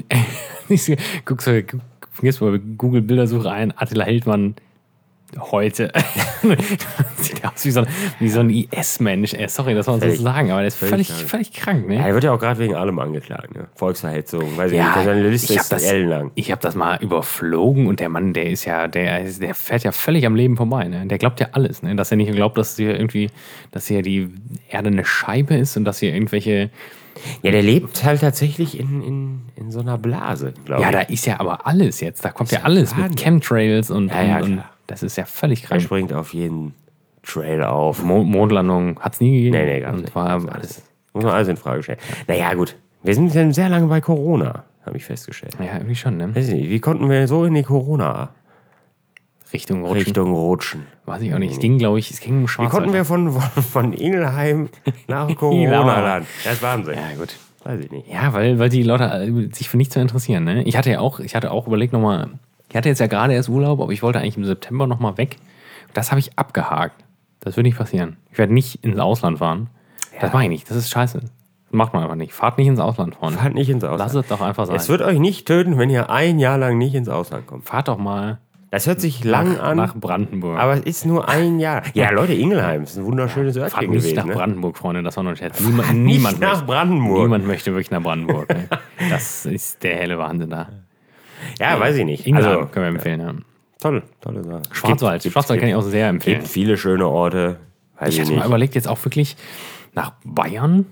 gehst mal Google Bildersuche ein, Attila Hildmann heute. Sieht aus wie so ein IS-Mensch. Sorry, das muss man so sagen, aber der ist völlig krank, ne? Ja, er wird ja auch gerade wegen allem angeklagt, ne? Volksverhetzung, weiß ich nicht, seine Liste ist ellenlang. Ich habe das mal überflogen und der Mann, der fährt ja völlig am Leben vorbei, ne? Der glaubt ja alles, ne? Dass er nicht glaubt, dass hier die Erde eine Scheibe ist und dass hier irgendwelche. Ja, der lebt halt tatsächlich in so einer Blase, glaube ich. Ja, da ist ja aber alles jetzt. Da kommt ja alles mit Chemtrails und das ist ja völlig krank. Er springt auf jeden Trail auf. Mondlandung hat es nie gegeben. Nee, gar nicht. War alles. Muss man alles in Frage stellen. Naja, gut. Wir sind ja sehr lange bei Corona, habe ich festgestellt. Ja, irgendwie schon, ne? Weiß ich nicht, wie konnten wir so in die Corona Richtung rutschen? Weiß ich auch nicht. Es ging um Wie Schwarzwald. konnten wir von Ingelheim nach Corona-Land? Das ist Wahnsinn. Ja, gut. Weiß ich nicht. Ja, weil die Leute sich für nichts mehr interessieren, ne? Ich hatte auch überlegt nochmal, ich hatte jetzt ja gerade erst Urlaub, aber ich wollte eigentlich im September nochmal weg. Das habe ich abgehakt. Das wird nicht passieren. Ich werde nicht ins Ausland fahren. Ja. Das mache ich nicht. Das ist scheiße. Das macht man einfach nicht. Fahrt nicht ins Ausland, Freunde. Fahrt nicht ins Ausland. Lass es doch einfach sein. Es wird euch nicht töten, wenn ihr ein Jahr lang nicht ins Ausland kommt. Fahrt doch mal. Das hört sich lang an. Nach Brandenburg. Aber es ist nur ein Jahr. Ja, Leute, Ingelheim ist ein wunderschönes Örtchen Fahrt gewesen. nicht nach ne? Brandenburg, Freunde. Das war noch ein Scherz. Niemand nach Brandenburg. Niemand möchte wirklich nach Brandenburg. Ne? Das ist der helle Wahnsinn da. Ja, weiß ich nicht. Ingelheim können wir empfehlen, ja. Tolle Sache. Schwarzwald kann ich auch sehr empfehlen. Gibt viele schöne Orte. Ich hatte mal überlegt, jetzt auch wirklich nach Bayern.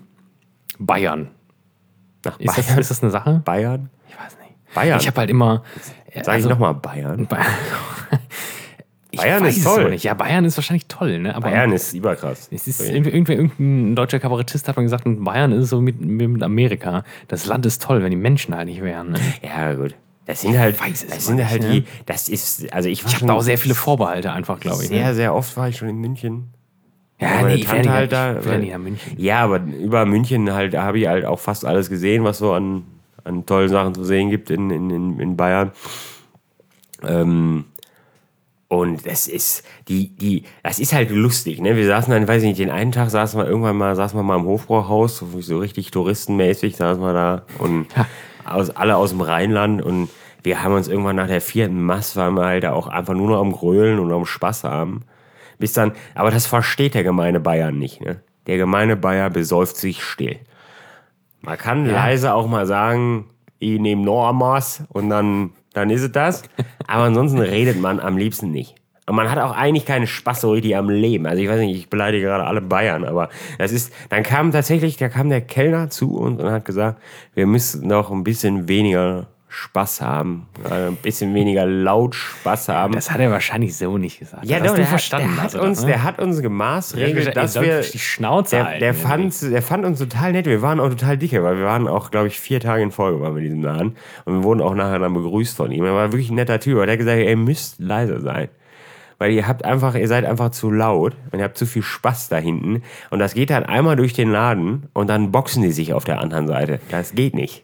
Ist das eine Sache? Bayern? Ich weiß nicht. Bayern. Ich habe halt immer. Sag ich nochmal Bayern. Bayern ist toll. Nicht. Ja, Bayern ist wahrscheinlich toll, ne? Aber Bayern ist überkrass. Es ist irgendein deutscher Kabarettist hat mal gesagt, Bayern ist so mit Amerika. Das Land ist toll, wenn die Menschen halt nicht wären. Ne? Ja, gut. Das sind halt, ne? ich habe da auch sehr viele Vorbehalte einfach, glaube ich. Sehr oft war ich schon in München. Ja, ich will halt nicht nach München. Ja, aber über München halt habe ich halt auch fast alles gesehen, was so an tollen Sachen zu sehen gibt in Bayern. Und das ist das ist halt lustig, ne? Wir saßen dann, weiß ich nicht, den einen Tag saßen wir mal im Hofbrauhaus, so richtig touristenmäßig saßen wir da und alle aus dem Rheinland und wir haben uns irgendwann nach der 4. Mast waren wir halt auch einfach nur noch am Grölen und am Spaß haben. Bis dann, aber das versteht der gemeine Bayer nicht. Ne? Der gemeine Bayer besäuft sich still. Man kann leise auch mal sagen, ich nehme noch ein Maß und dann ist es das. Aber ansonsten redet man am liebsten nicht. Und man hat auch eigentlich keinen Spaß so richtig am Leben. Also ich weiß nicht, ich beleidige gerade alle Bayern, aber dann kam der Kellner zu uns und hat gesagt, wir müssen noch ein bisschen weniger Spaß haben, ein bisschen weniger laut Spaß haben. Das hat er wahrscheinlich so nicht gesagt. Ja, das doch, der hat uns gemaßregelt, dass wir... Die Schnauze halten. Der fand uns total nett. Wir waren auch total dicke, weil wir waren auch, glaube ich, 4 Tage in Folge waren wir in diesem Laden. Und wir wurden auch nachher dann begrüßt von ihm. Er war wirklich ein netter Typ. Aber der hat gesagt, ihr müsst leise sein. Weil ihr seid einfach zu laut und ihr habt zu viel Spaß da hinten. Und das geht dann einmal durch den Laden und dann boxen die sich auf der anderen Seite. Das geht nicht.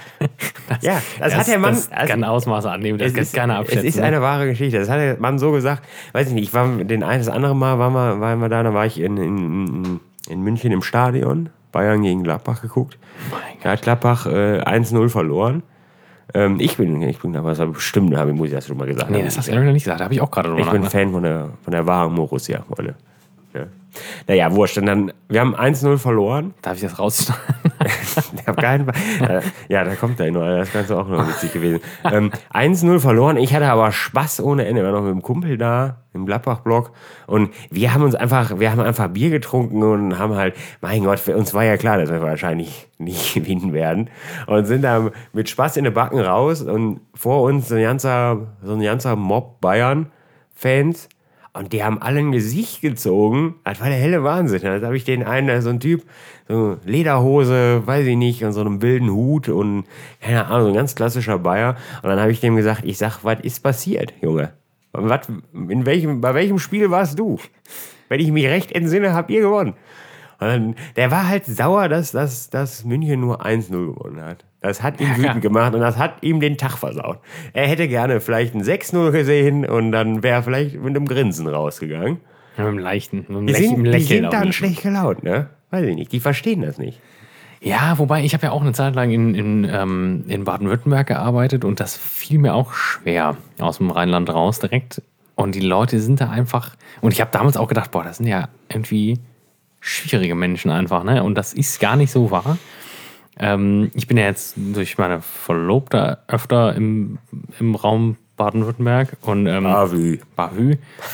Das hat der Mann. Das kann Ausmaße annehmen, das kann keiner abschätzen. Es ist eine wahre Geschichte. Das hat der Mann so gesagt. Weiß ich nicht, das andere Mal waren wir da war ich in München im Stadion. Bayern gegen Gladbach geguckt. Da hat Gladbach 1-0 verloren. Ich bin aber das muss ich das schon mal gesagt haben. Nee, das hast du ja noch nicht gesagt, da habe ich auch gerade drüber nachgedacht. Ich bin Fan von der wahren Borussia, Freunde. Ja. Naja, wurscht. Und wir haben 1-0 verloren. Darf ich das rausschneiden? Ich habe keinen Ja, da kommt er noch. Das Ganze auch noch witzig gewesen. 1-0 verloren. Ich hatte aber Spaß ohne Ende. Wir waren noch mit dem Kumpel da im Gladbach-Block. Und wir haben einfach Bier getrunken und haben halt, mein Gott, für uns war ja klar, dass wir wahrscheinlich nicht gewinnen werden. Und sind da mit Spaß in den Backen raus. Und vor uns so ein ganzer Mob Bayern-Fans. Und die haben alle ein Gesicht gezogen. Das war der helle Wahnsinn. Da habe ich den einen, so ein Typ, so Lederhose, weiß ich nicht, und so einem wilden Hut und keine Ahnung, so ein ganz klassischer Bayer. Und dann habe ich dem gesagt, was ist passiert, Junge? Bei welchem Spiel warst du? Wenn ich mich recht entsinne, habt ihr gewonnen. Und dann, der war halt sauer, dass München nur 1-0 gewonnen hat. Das hat ihn wütend gemacht und das hat ihm den Tag versaut. Er hätte gerne vielleicht ein 6-0 gesehen und dann wäre er vielleicht mit einem Grinsen rausgegangen. Ja, mit einem Die Lächeln. sind dann schlecht gelaunt, ne? Weiß ich nicht, die verstehen das nicht. Ja, wobei ich habe ja auch eine Zeit lang in Baden-Württemberg gearbeitet und das fiel mir auch schwer aus dem Rheinland raus direkt. Und die Leute sind da einfach... Und ich habe damals auch gedacht, das sind ja irgendwie schwierige Menschen einfach, ne? Und das ist gar nicht so wahr. Ich bin ja jetzt durch meine Verlobte öfter im Raum Baden-Württemberg und Bavü.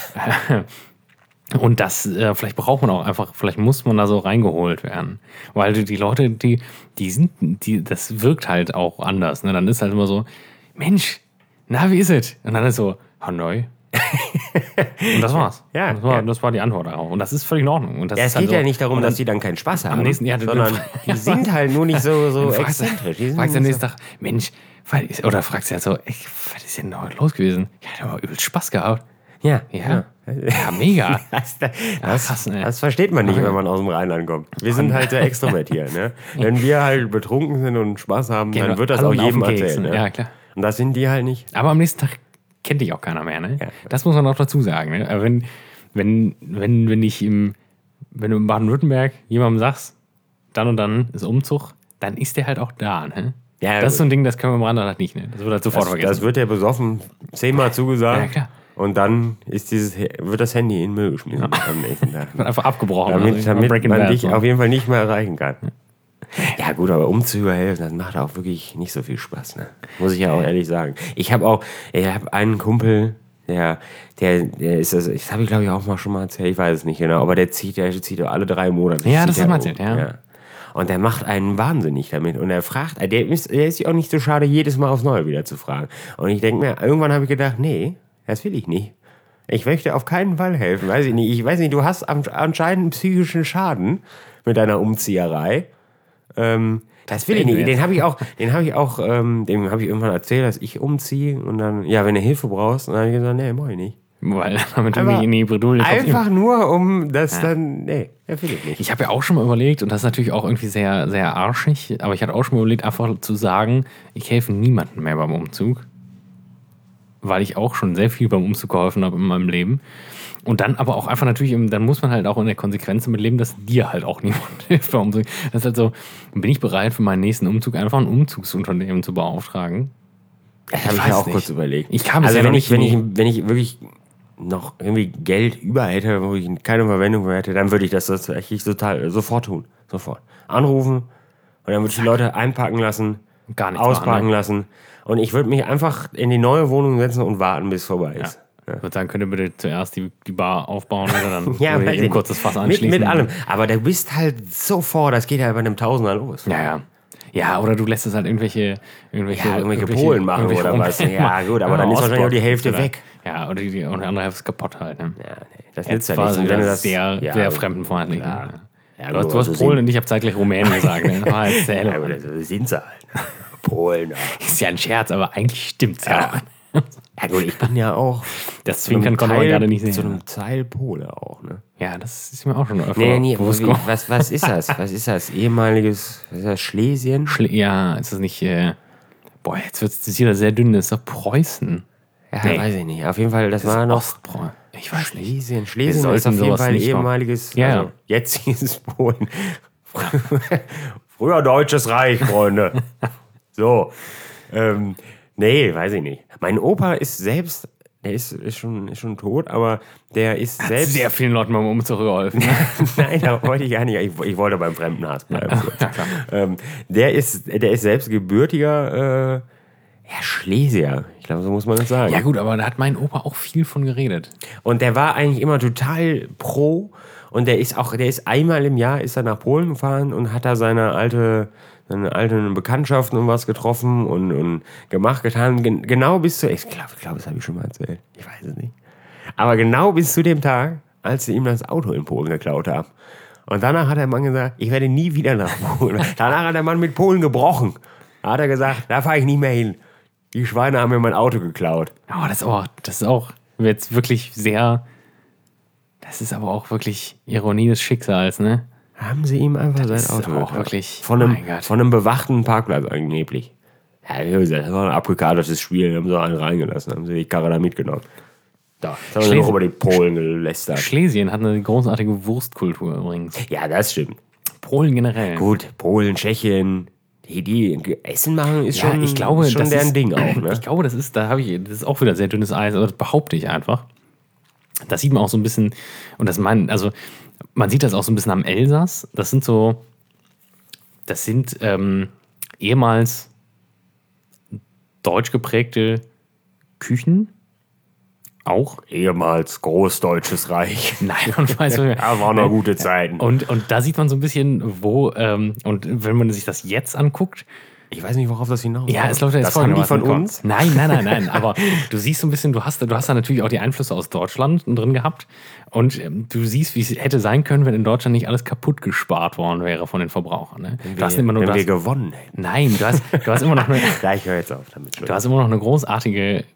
Und das, vielleicht braucht man auch einfach, vielleicht muss man da so reingeholt werden. Weil die Leute, das wirkt halt auch anders. Ne? Dann ist halt immer so, Mensch, na, wie ist es? Und dann ist so, Hanoi. Und das war's. Das war die Antwort darauf. Und das ist völlig in Ordnung. Und das es geht ja nicht darum, dass die dann keinen Spaß haben, sondern die sind halt nur nicht so exzentrisch. Fragst du am nächsten Tag, Mensch, oder fragst du ja so, was ist denn da heute los gewesen? Ja, der war übelst Spaß gehabt. Ja, mega. Das versteht man nicht, wenn man aus dem Rheinland kommt. Wir sind halt sehr extrovertiert. Ne? Wenn wir halt betrunken sind und Spaß haben, dann wird das auch jedem erzählen. Ne? Ja, klar. Und das sind die halt nicht. Aber am nächsten Tag kennt dich auch keiner mehr, ne? Ja. Das muss man auch dazu sagen, ne? Aber wenn du in Baden-Württemberg jemandem sagst, dann und dann ist Umzug, dann ist der halt auch da, ne? Ja, das ist so ein Ding, das können wir im Rheinland halt nicht, ne? Das wird halt sofort vergessen. Das wird der besoffen 10-mal zugesagt. Ja, klar. Und dann wird das Handy in den Müll geschmissen am nächsten Tag. Wird einfach abgebrochen. Damit man dich auf jeden Fall nicht mehr erreichen kann. Ja gut, aber Umzüge helfen, das macht auch wirklich nicht so viel Spaß, ne? Muss ich ja auch ehrlich sagen. Ich habe einen Kumpel, der ist das habe ich glaube ich auch mal schon mal erzählt, ich weiß es nicht genau, aber der zieht alle 3 Monate. Ja, das ist mal erzählt, ja. Und der macht einen wahnsinnig damit. Und er fragt, der ist sich auch nicht so schade, jedes Mal aufs Neue wieder zu fragen. Und ich denke mir, irgendwann habe ich gedacht, nee, das will ich nicht. Ich möchte auf keinen Fall helfen. Weiß ich nicht. Ich weiß nicht, du hast anscheinend einen psychischen Schaden mit deiner Umzieherei. Das will ich nicht. Dem habe ich irgendwann erzählt, dass ich umziehe. Und dann, ja, wenn du Hilfe brauchst, dann habe ich gesagt, nee, mach ich nicht. Weil damit du mich in die Bredouille kommst. Einfach nur, um das dann, nee, das will ich nicht. Ich habe ja auch schon mal überlegt, und das ist natürlich auch irgendwie sehr, sehr arschig, aber ich hatte auch schon mal überlegt, einfach zu sagen, ich helfe niemandem mehr beim Umzug. Weil ich auch schon sehr viel beim Umzug geholfen habe in meinem Leben. Und dann aber auch einfach natürlich, dann muss man halt auch in der Konsequenz damit leben, dass dir halt auch niemand hilft beim Umzug. Das ist halt so, bin ich bereit für meinen nächsten Umzug einfach ein Umzugsunternehmen zu beauftragen? Das habe ich mir auch kurz überlegt. Ich kam also wenn ich wirklich noch irgendwie Geld über hätte, wo ich keine Verwendung mehr hätte, dann würde ich das tatsächlich total sofort tun. Sofort. Anrufen und dann würde ich die Leute einpacken lassen, Gar nichts auspacken machen, ne? lassen und ich würde mich einfach in die neue Wohnung setzen und warten, bis es vorbei ist. Ich würde sagen, könnt ihr bitte zuerst die Bar aufbauen oder dann Ja, würde weiß ich ich eben kurz das Fass mit, anschließen. mit allem. Aber du bist halt so vor, das geht ja bei einem Tausender los. Ja. Ja, oder du lässt es halt irgendwelche Polen machen irgendwelche oder was. Rumänen Ja, machen. gut, aber dann ist wahrscheinlich auch die Hälfte oder, weg. Ja, oder die andere Hälfte ist kaputt halt. Ne? Ja, nee, das Jetzt nützt ja war nichts. es Und wenn du wieder das sehr fremdenfreundlich. Ja. Ne? Ja, Du hast so Polen sind- und ich habe zeitgleich Rumänen gesagt. Ne? Das war halt sehr Ja, aber so sind sie halt. Polen. Ja. ist ja ein Scherz, aber eigentlich stimmt's ja. Ja gut, ich bin ja auch Das Zwinkern konnte man gerade nicht sehen. zu einem Teil Pole auch, ne? Ja, das ist mir auch schon öfter Nee, bewusst wie, geworden. was ist das? Was ist das? Ehemaliges, was ist das, Schlesien? Ja, ist das nicht... jetzt wird es wieder sehr dünn. Das ist doch Preußen. Ja, Nee. weiß ich nicht. Auf jeden Fall, das war noch Ostpreußen. Ich weiß nicht. Schlesien Wir ist auf sollten jeden sowas Fall nicht machen. ehemaliges, Ja, also ja. jetzt hieß es Polen. Früher Deutsches Reich, Freunde. So. Nee, weiß ich nicht. Mein Opa ist selbst, der ist schon tot, aber der ist selbst... Sehr vielen Leuten beim Umzug geholfen. Nein, da wollte ich gar nicht. Ich wollte beim Fremdenarzt bleiben. Der ist selbst gebürtiger Schlesier. Ich glaube, so muss man das sagen. Ja gut, aber da hat mein Opa auch viel von geredet. Und der war eigentlich immer total pro. Und der ist einmal im Jahr ist er nach Polen gefahren und hat da seine alten Bekanntschaften und was getroffen und gemacht, getan. Genau bis zu, ich glaube, das habe ich schon mal erzählt. Ich weiß es nicht. Aber genau bis zu dem Tag, als sie ihm das Auto in Polen geklaut haben. Und danach hat der Mann gesagt, ich werde nie wieder nach Polen. Danach hat der Mann mit Polen gebrochen. Da hat er gesagt, da fahre ich nicht mehr hin. Die Schweine haben mir mein Auto geklaut. Aber das ist auch jetzt wirklich sehr... Das ist aber auch wirklich Ironie des Schicksals, ne? Haben sie ihm einfach sein ist Auto auch geklaut. wirklich- Von mein Gott. einem bewachten Parkplatz angeblich. Ja, wie gesagt, das war ein abgekartetes Spiel. Da haben sie einen reingelassen, haben sie die Karre da mitgenommen. Da haben sie noch über die Polen gelästert. Schlesien hat eine großartige Wurstkultur übrigens. Ja, das stimmt. Polen generell. Gut, Polen, Tschechien, die Essen machen ist Ja, schon, ich glaube, ist schon das deren ist, Ding auch. Ne? Ich glaube, das ist auch wieder sehr dünnes Eis, aber das behaupte ich einfach. Das sieht man auch so ein bisschen, und man sieht das auch so ein bisschen am Elsass. Das sind ehemals deutsch geprägte Küchen. Auch. Ehemals Großdeutsches Reich. Nein, und weiß man, Da waren noch gute Zeiten. und da sieht man so ein bisschen, und wenn man sich das jetzt anguckt, Ich weiß nicht, worauf das hinaus ja, es läuft ja jetzt Das haben die von folgendermaßen. uns? Nein. Aber du siehst so ein bisschen, du hast da natürlich auch die Einflüsse aus Deutschland drin gehabt. Und du siehst, wie es hätte sein können, wenn in Deutschland nicht alles kaputt gespart worden wäre von den Verbrauchern. Ne? Wenn wir gewonnen hätten. Nein, du hast immer noch eine, Ja, ich höre jetzt auf damit. du hast immer noch eine großartige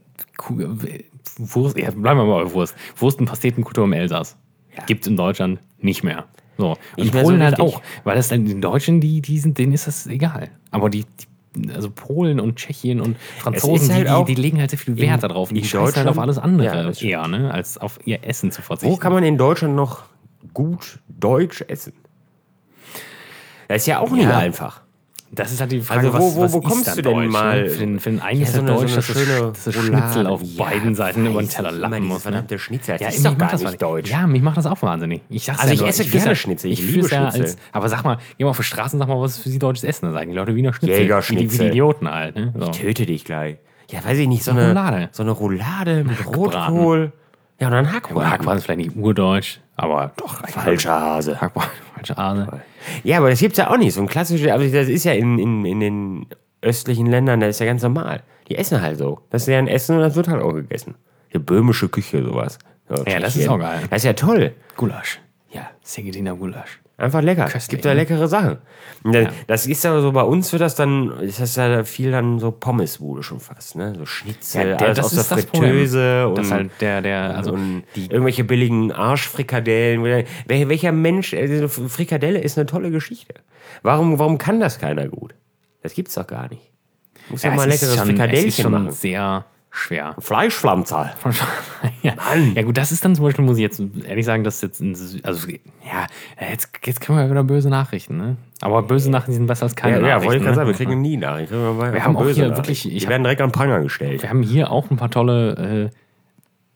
Wurst, ja, bleiben wir mal bei Wurst. Wurst- und Pastetenkultur im Elsass. Gibt es in Deutschland nicht mehr. So. Und Nicht mehr Polen so halt richtig. auch. Weil das dann den Deutschen, denen ist das egal. Aber also Polen und Tschechien und Franzosen, halt auch die legen halt sehr viel Wert darauf. Und die in scheißen halt Deutschland- auf alles andere Ja, das stimmt. eher, ne, als auf ihr Essen zu verzichten. Wo kann man in Deutschland noch gut Deutsch essen? Das ist ja auch nicht Ja. einfach. Das ist halt die Frage, Also wo was bekommst ist du dann denn Deutsch, mal- Ne? Für den einen Ja, ist so das eine- Deutsch, so eine dass schöne das Schnitzel auf Roulade. beiden Seiten über den weiß Teller ich, lappen immer muss. dieses verdammte Schnitzel. Das Ja, ist mir doch macht gar das nicht deutsch. Ja, mich macht das auch wahnsinnig. Ich sag's Also ja ich nur, esse fühl's gerne Schnitzel, ich liebe fühl's ja Schnitzel. aber sag mal, geh mal auf die Straße und sag mal, was ist für sie deutsches Essen? Da sagen die Leute Wiener Schnitzel. Jägerschnitzel. Wie die Idioten halt. Ne? So. Töte dich gleich. Ja, weiß ich nicht, Roulade. so eine Roulade mit Hackbraten. Rotkohl. Ja, und dann Hackbraten. Hackbraten ist vielleicht nicht urdeutsch, aber doch. Falscher Hase. Hackbraten, falsche Ahne. Ja, aber das gibt's ja auch nicht. So ein klassisches, aber das ist ja in den östlichen Ländern, das ist ja ganz normal. Die essen halt so. Das ist ja ein Essen und das wird halt auch gegessen. Die böhmische Küche, sowas. So, Ja, das Tschechien. ist auch geil. Das ist ja toll. Gulasch. Ja, Segediner Gulasch. einfach lecker. Es Köstlich, gibt da ne? leckere Sachen. Und das ist aber so, bei uns wird das dann, ist das ja viel dann so Pommesbude schon fast, ne? So Schnitzel, Ja, alles das aus der ist das Problem. Fritteuse und, Das ist halt also und irgendwelche billigen Arschfrikadellen. Welcher Mensch, also Frikadelle ist eine tolle Geschichte. Warum kann das keiner gut? Das gibt's doch gar nicht. Muss ja, mal es ist leckeres schon- Frikadellchen es ist schon machen. sehr schwer. Fleischflammzahl. ja. Ja gut, das ist dann zum Beispiel, muss ich jetzt ehrlich sagen, das ist jetzt, also ja, jetzt kriegen wir wieder böse Nachrichten, ne? Aber böse Nachrichten sind besser als keine Ja, Nachrichten. wollte ich gerade sagen, wir ne? kriegen nie Nachrichten. Wir haben auch hier wirklich, Die werden direkt an Pranger gestellt. wir haben hier auch ein paar tolle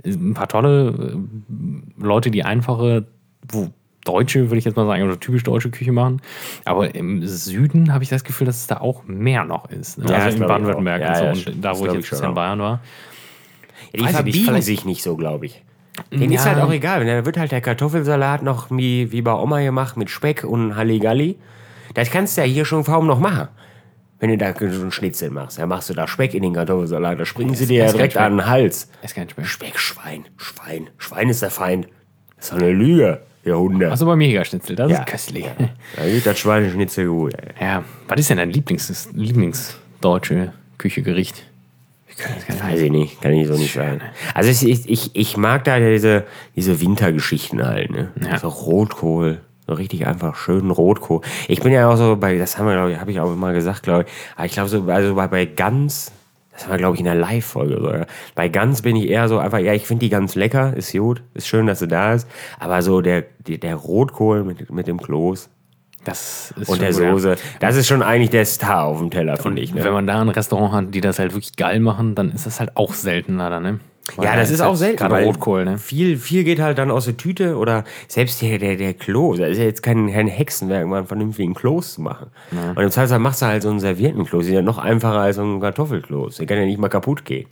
ein paar tolle Leute, die einfache, deutsche, würde ich jetzt mal sagen, oder typisch deutsche Küche machen. Aber im Süden habe ich das Gefühl, dass es da auch mehr noch ist. Ne? Ja, also in Baden-Württemberg und so. Und da, das wo ich glaub jetzt ich schon bisher in auch. Bayern war. Ja, die Weiß ich nicht, verbiegen vielleicht- sich nicht so, glaube ich. Denen ist Ja. halt auch egal. Da wird halt der Kartoffelsalat noch wie bei Oma gemacht mit Speck und Halligalli. Das kannst du ja hier schon kaum noch machen. Wenn du da so einen Schnitzel machst, dann machst du da Speck in den Kartoffelsalat, da springen sie dir ja ist kein direkt Speck. an den Hals. Ist kein Speck. Speck, Schwein ist der Feind. Das ist doch eine Lüge, ihr Hunde. Also beim Jägerschnitzel, das Ja. ist köstlich. Da geht das Schweineschnitzel gut, ey. Ja, was ist denn dein Lieblingsdeutsche Küchegericht? Ich kann das gar nicht. Weiß ich nicht, kann ich so nicht sagen. Also ich mag da diese Wintergeschichten halt, ne? Ja. So Rotkohl, so richtig einfach schönen Rotkohl. Ich bin ja auch so das haben wir, glaube ich, habe ich auch immer gesagt, glaube ich. Aber ich glaube so, also bei Gans, das haben wir, glaube ich, in der Live-Folge sogar. Bei Gans bin ich eher so einfach, ja, ich finde die Gans lecker, ist gut, ist schön, dass sie da ist. Aber so der Rotkohl mit dem Kloß Das ist und schon der gut, ja. Soße, das ist schon eigentlich der Star auf dem Teller, finde ich. Ne? Wenn man da ein Restaurant hat, die das halt wirklich geil machen, dann ist das halt auch selten leider, ne? Weil Ja, da das ist auch halt selten. Gerade weil Rotkohl, ne? Viel geht halt dann aus der Tüte oder selbst der Kloß. Das ist ja jetzt kein Hexenwerk, mal einen vernünftigen Kloß zu machen. Und im Zweifelsfall machst du halt so einen servierten Kloß. Das ist ja noch einfacher als so ein Kartoffelkloß. Der kann ja nicht mal kaputt gehen.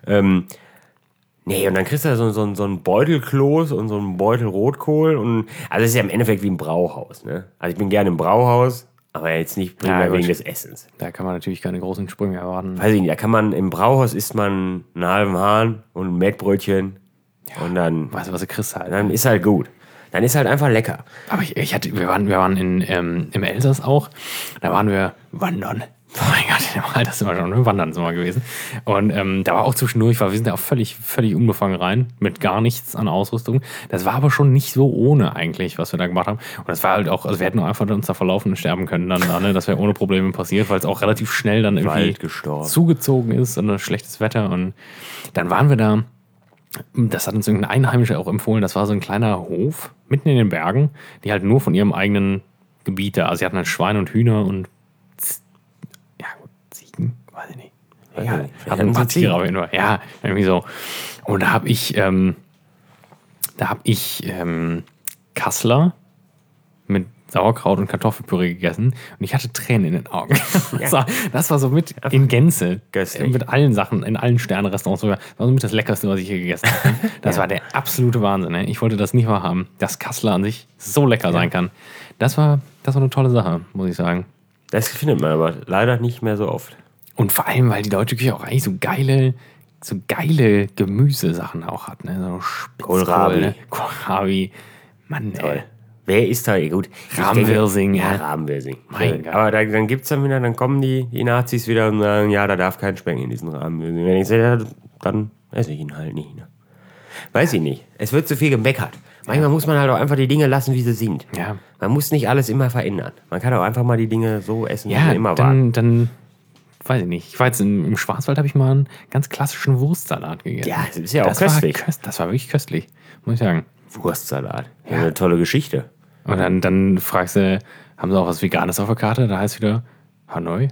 Nee, und dann kriegst du da so einen Beutelkloß und so einen Beutel Rotkohl. Also es ist ja im Endeffekt wie ein Brauhaus. Ne? Also ich bin gerne im Brauhaus, aber jetzt nicht primär gut. wegen des Essens. Da kann man natürlich keine großen Sprünge erwarten. Weiß ich nicht, da kann man im Brauhaus isst man einen halben Hahn und ein Mettbrötchen und dann Weißt du, was du kriegst halt. dann ist halt gut. Dann ist halt einfach lecker. Aber wir waren im Elsass auch. Da waren wir wandern. Oh mein Gott, das sind wir schon, wandern sind wir gewesen. Und da war auch zwischendurch, wir sind ja auch völlig unbefangen rein, mit gar nichts an Ausrüstung. Das war aber schon nicht so ohne eigentlich, was wir da gemacht haben. Und das war halt auch, also wir hätten auch einfach uns da verlaufen und sterben können dann, ne? Das wäre ohne Probleme passiert, weil es auch relativ schnell dann irgendwie Wald gestorben. zugezogen ist und schlechtes Wetter. Und dann waren wir da. Das hat uns irgendein Einheimischer auch empfohlen. Das war so ein kleiner Hof mitten in den Bergen, die halt nur von ihrem eigenen Gebiet da. Also sie hatten halt Schweine und Hühner und Ziegen, weiß ich nicht. Egal. Hatten ein paar Tiere auf jeden Fall. Ja, irgendwie so. Und da habe ich Kassler mit Sauerkraut und Kartoffelpüree gegessen und ich hatte Tränen in den Augen. Das war so mit in Gänze. Köstlich. Mit allen Sachen, in allen Sternenrestaurants sogar. Das war so mit das Leckerste, was ich hier gegessen habe. Das war der absolute Wahnsinn. Ne? Ich wollte das nicht mal haben, dass Kassler an sich so lecker sein kann. Das war eine tolle Sache, muss ich sagen. Das findet man aber leider nicht mehr so oft. Und vor allem, weil die deutsche Küche auch eigentlich so geile Gemüsesachen auch hat. Ne? So Spitzkohl, Kohlrabi. ne? Kohlrabi. Mann, ey. Wer ist da? Gut. Ich Rahmenwirsing, denke- ja. Ja, Rahmenwirsing. Mein Gott. Aber dann gibt's dann wieder, dann kommen die Nazis wieder und sagen, ja, da darf kein Speck in diesen Rahmenwirsing. Wenn ich sage, ja, dann esse ich ihn halt nicht. Ne? Weiß ich nicht. Es wird zu viel gemeckert. Manchmal muss man halt auch einfach die Dinge lassen, wie sie sind. Ja. Man muss nicht alles immer verändern. Man kann auch einfach mal die Dinge so essen, wie Ja, sie immer waren. dann weiß ich nicht. Ich war jetzt im Schwarzwald, habe ich mal einen ganz klassischen Wurstsalat gegessen. Ja, das ist ja auch das köstlich. Das war wirklich köstlich, muss ich sagen. Wurstsalat. Ja, eine tolle Geschichte. Und dann fragst du, haben sie auch was Veganes auf der Karte? Da heißt wieder Hanoi.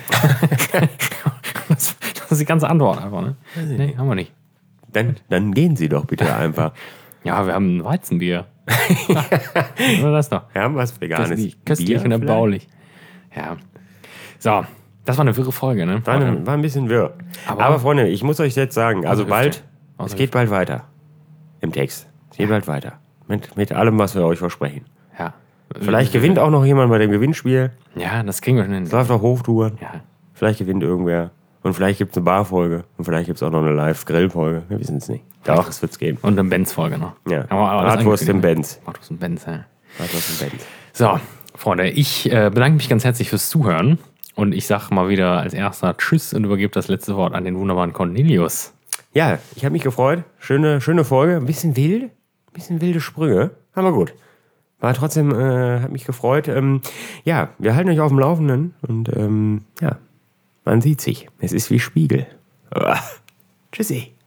das ist die ganze Antwort einfach, ne? Nee, haben wir nicht. Dann gehen Sie doch bitte einfach. Ja, wir haben ein Weizenbier. Oder das noch? Wir haben was Veganes. Köstlich Bier und vielleicht? erbaulich. Ja. So, das war eine wirre Folge, ne? War ein bisschen wirr. Aber- Aber Freunde, ich muss euch jetzt sagen, also Hüfte. bald, Aus es der geht bald weiter. Im Text. Es geht bald weiter. Mit allem, was wir euch versprechen. Ja. Vielleicht gewinnt auch noch jemand bei dem Gewinnspiel. Ja, das kriegen wir schon hin. Es läuft auf Hochtouren. Ja. Vielleicht gewinnt irgendwer. Und vielleicht gibt es eine Barfolge. Und vielleicht gibt es auch noch eine Live-Grill-Folge. Wir wissen es nicht. Doch, es wird's geben. Und eine Benz-Folge noch. Ja. Aber alles Bratwurst im angekündigt. Benz. Bratwurst im Benz, ja. Bratwurst im Benz. So, Freunde, ich bedanke mich ganz herzlich fürs Zuhören. Und ich sage mal wieder als erster Tschüss und übergebe das letzte Wort an den wunderbaren Cornelius. Ja, ich habe mich gefreut. Schöne Folge. Ein bisschen wild. Ein bisschen wilde Sprünge. Aber gut. War trotzdem, hat mich gefreut. Ja, wir halten euch auf dem Laufenden. Und ja, man sieht sich. Es ist wie Spiegel. Tschüssi.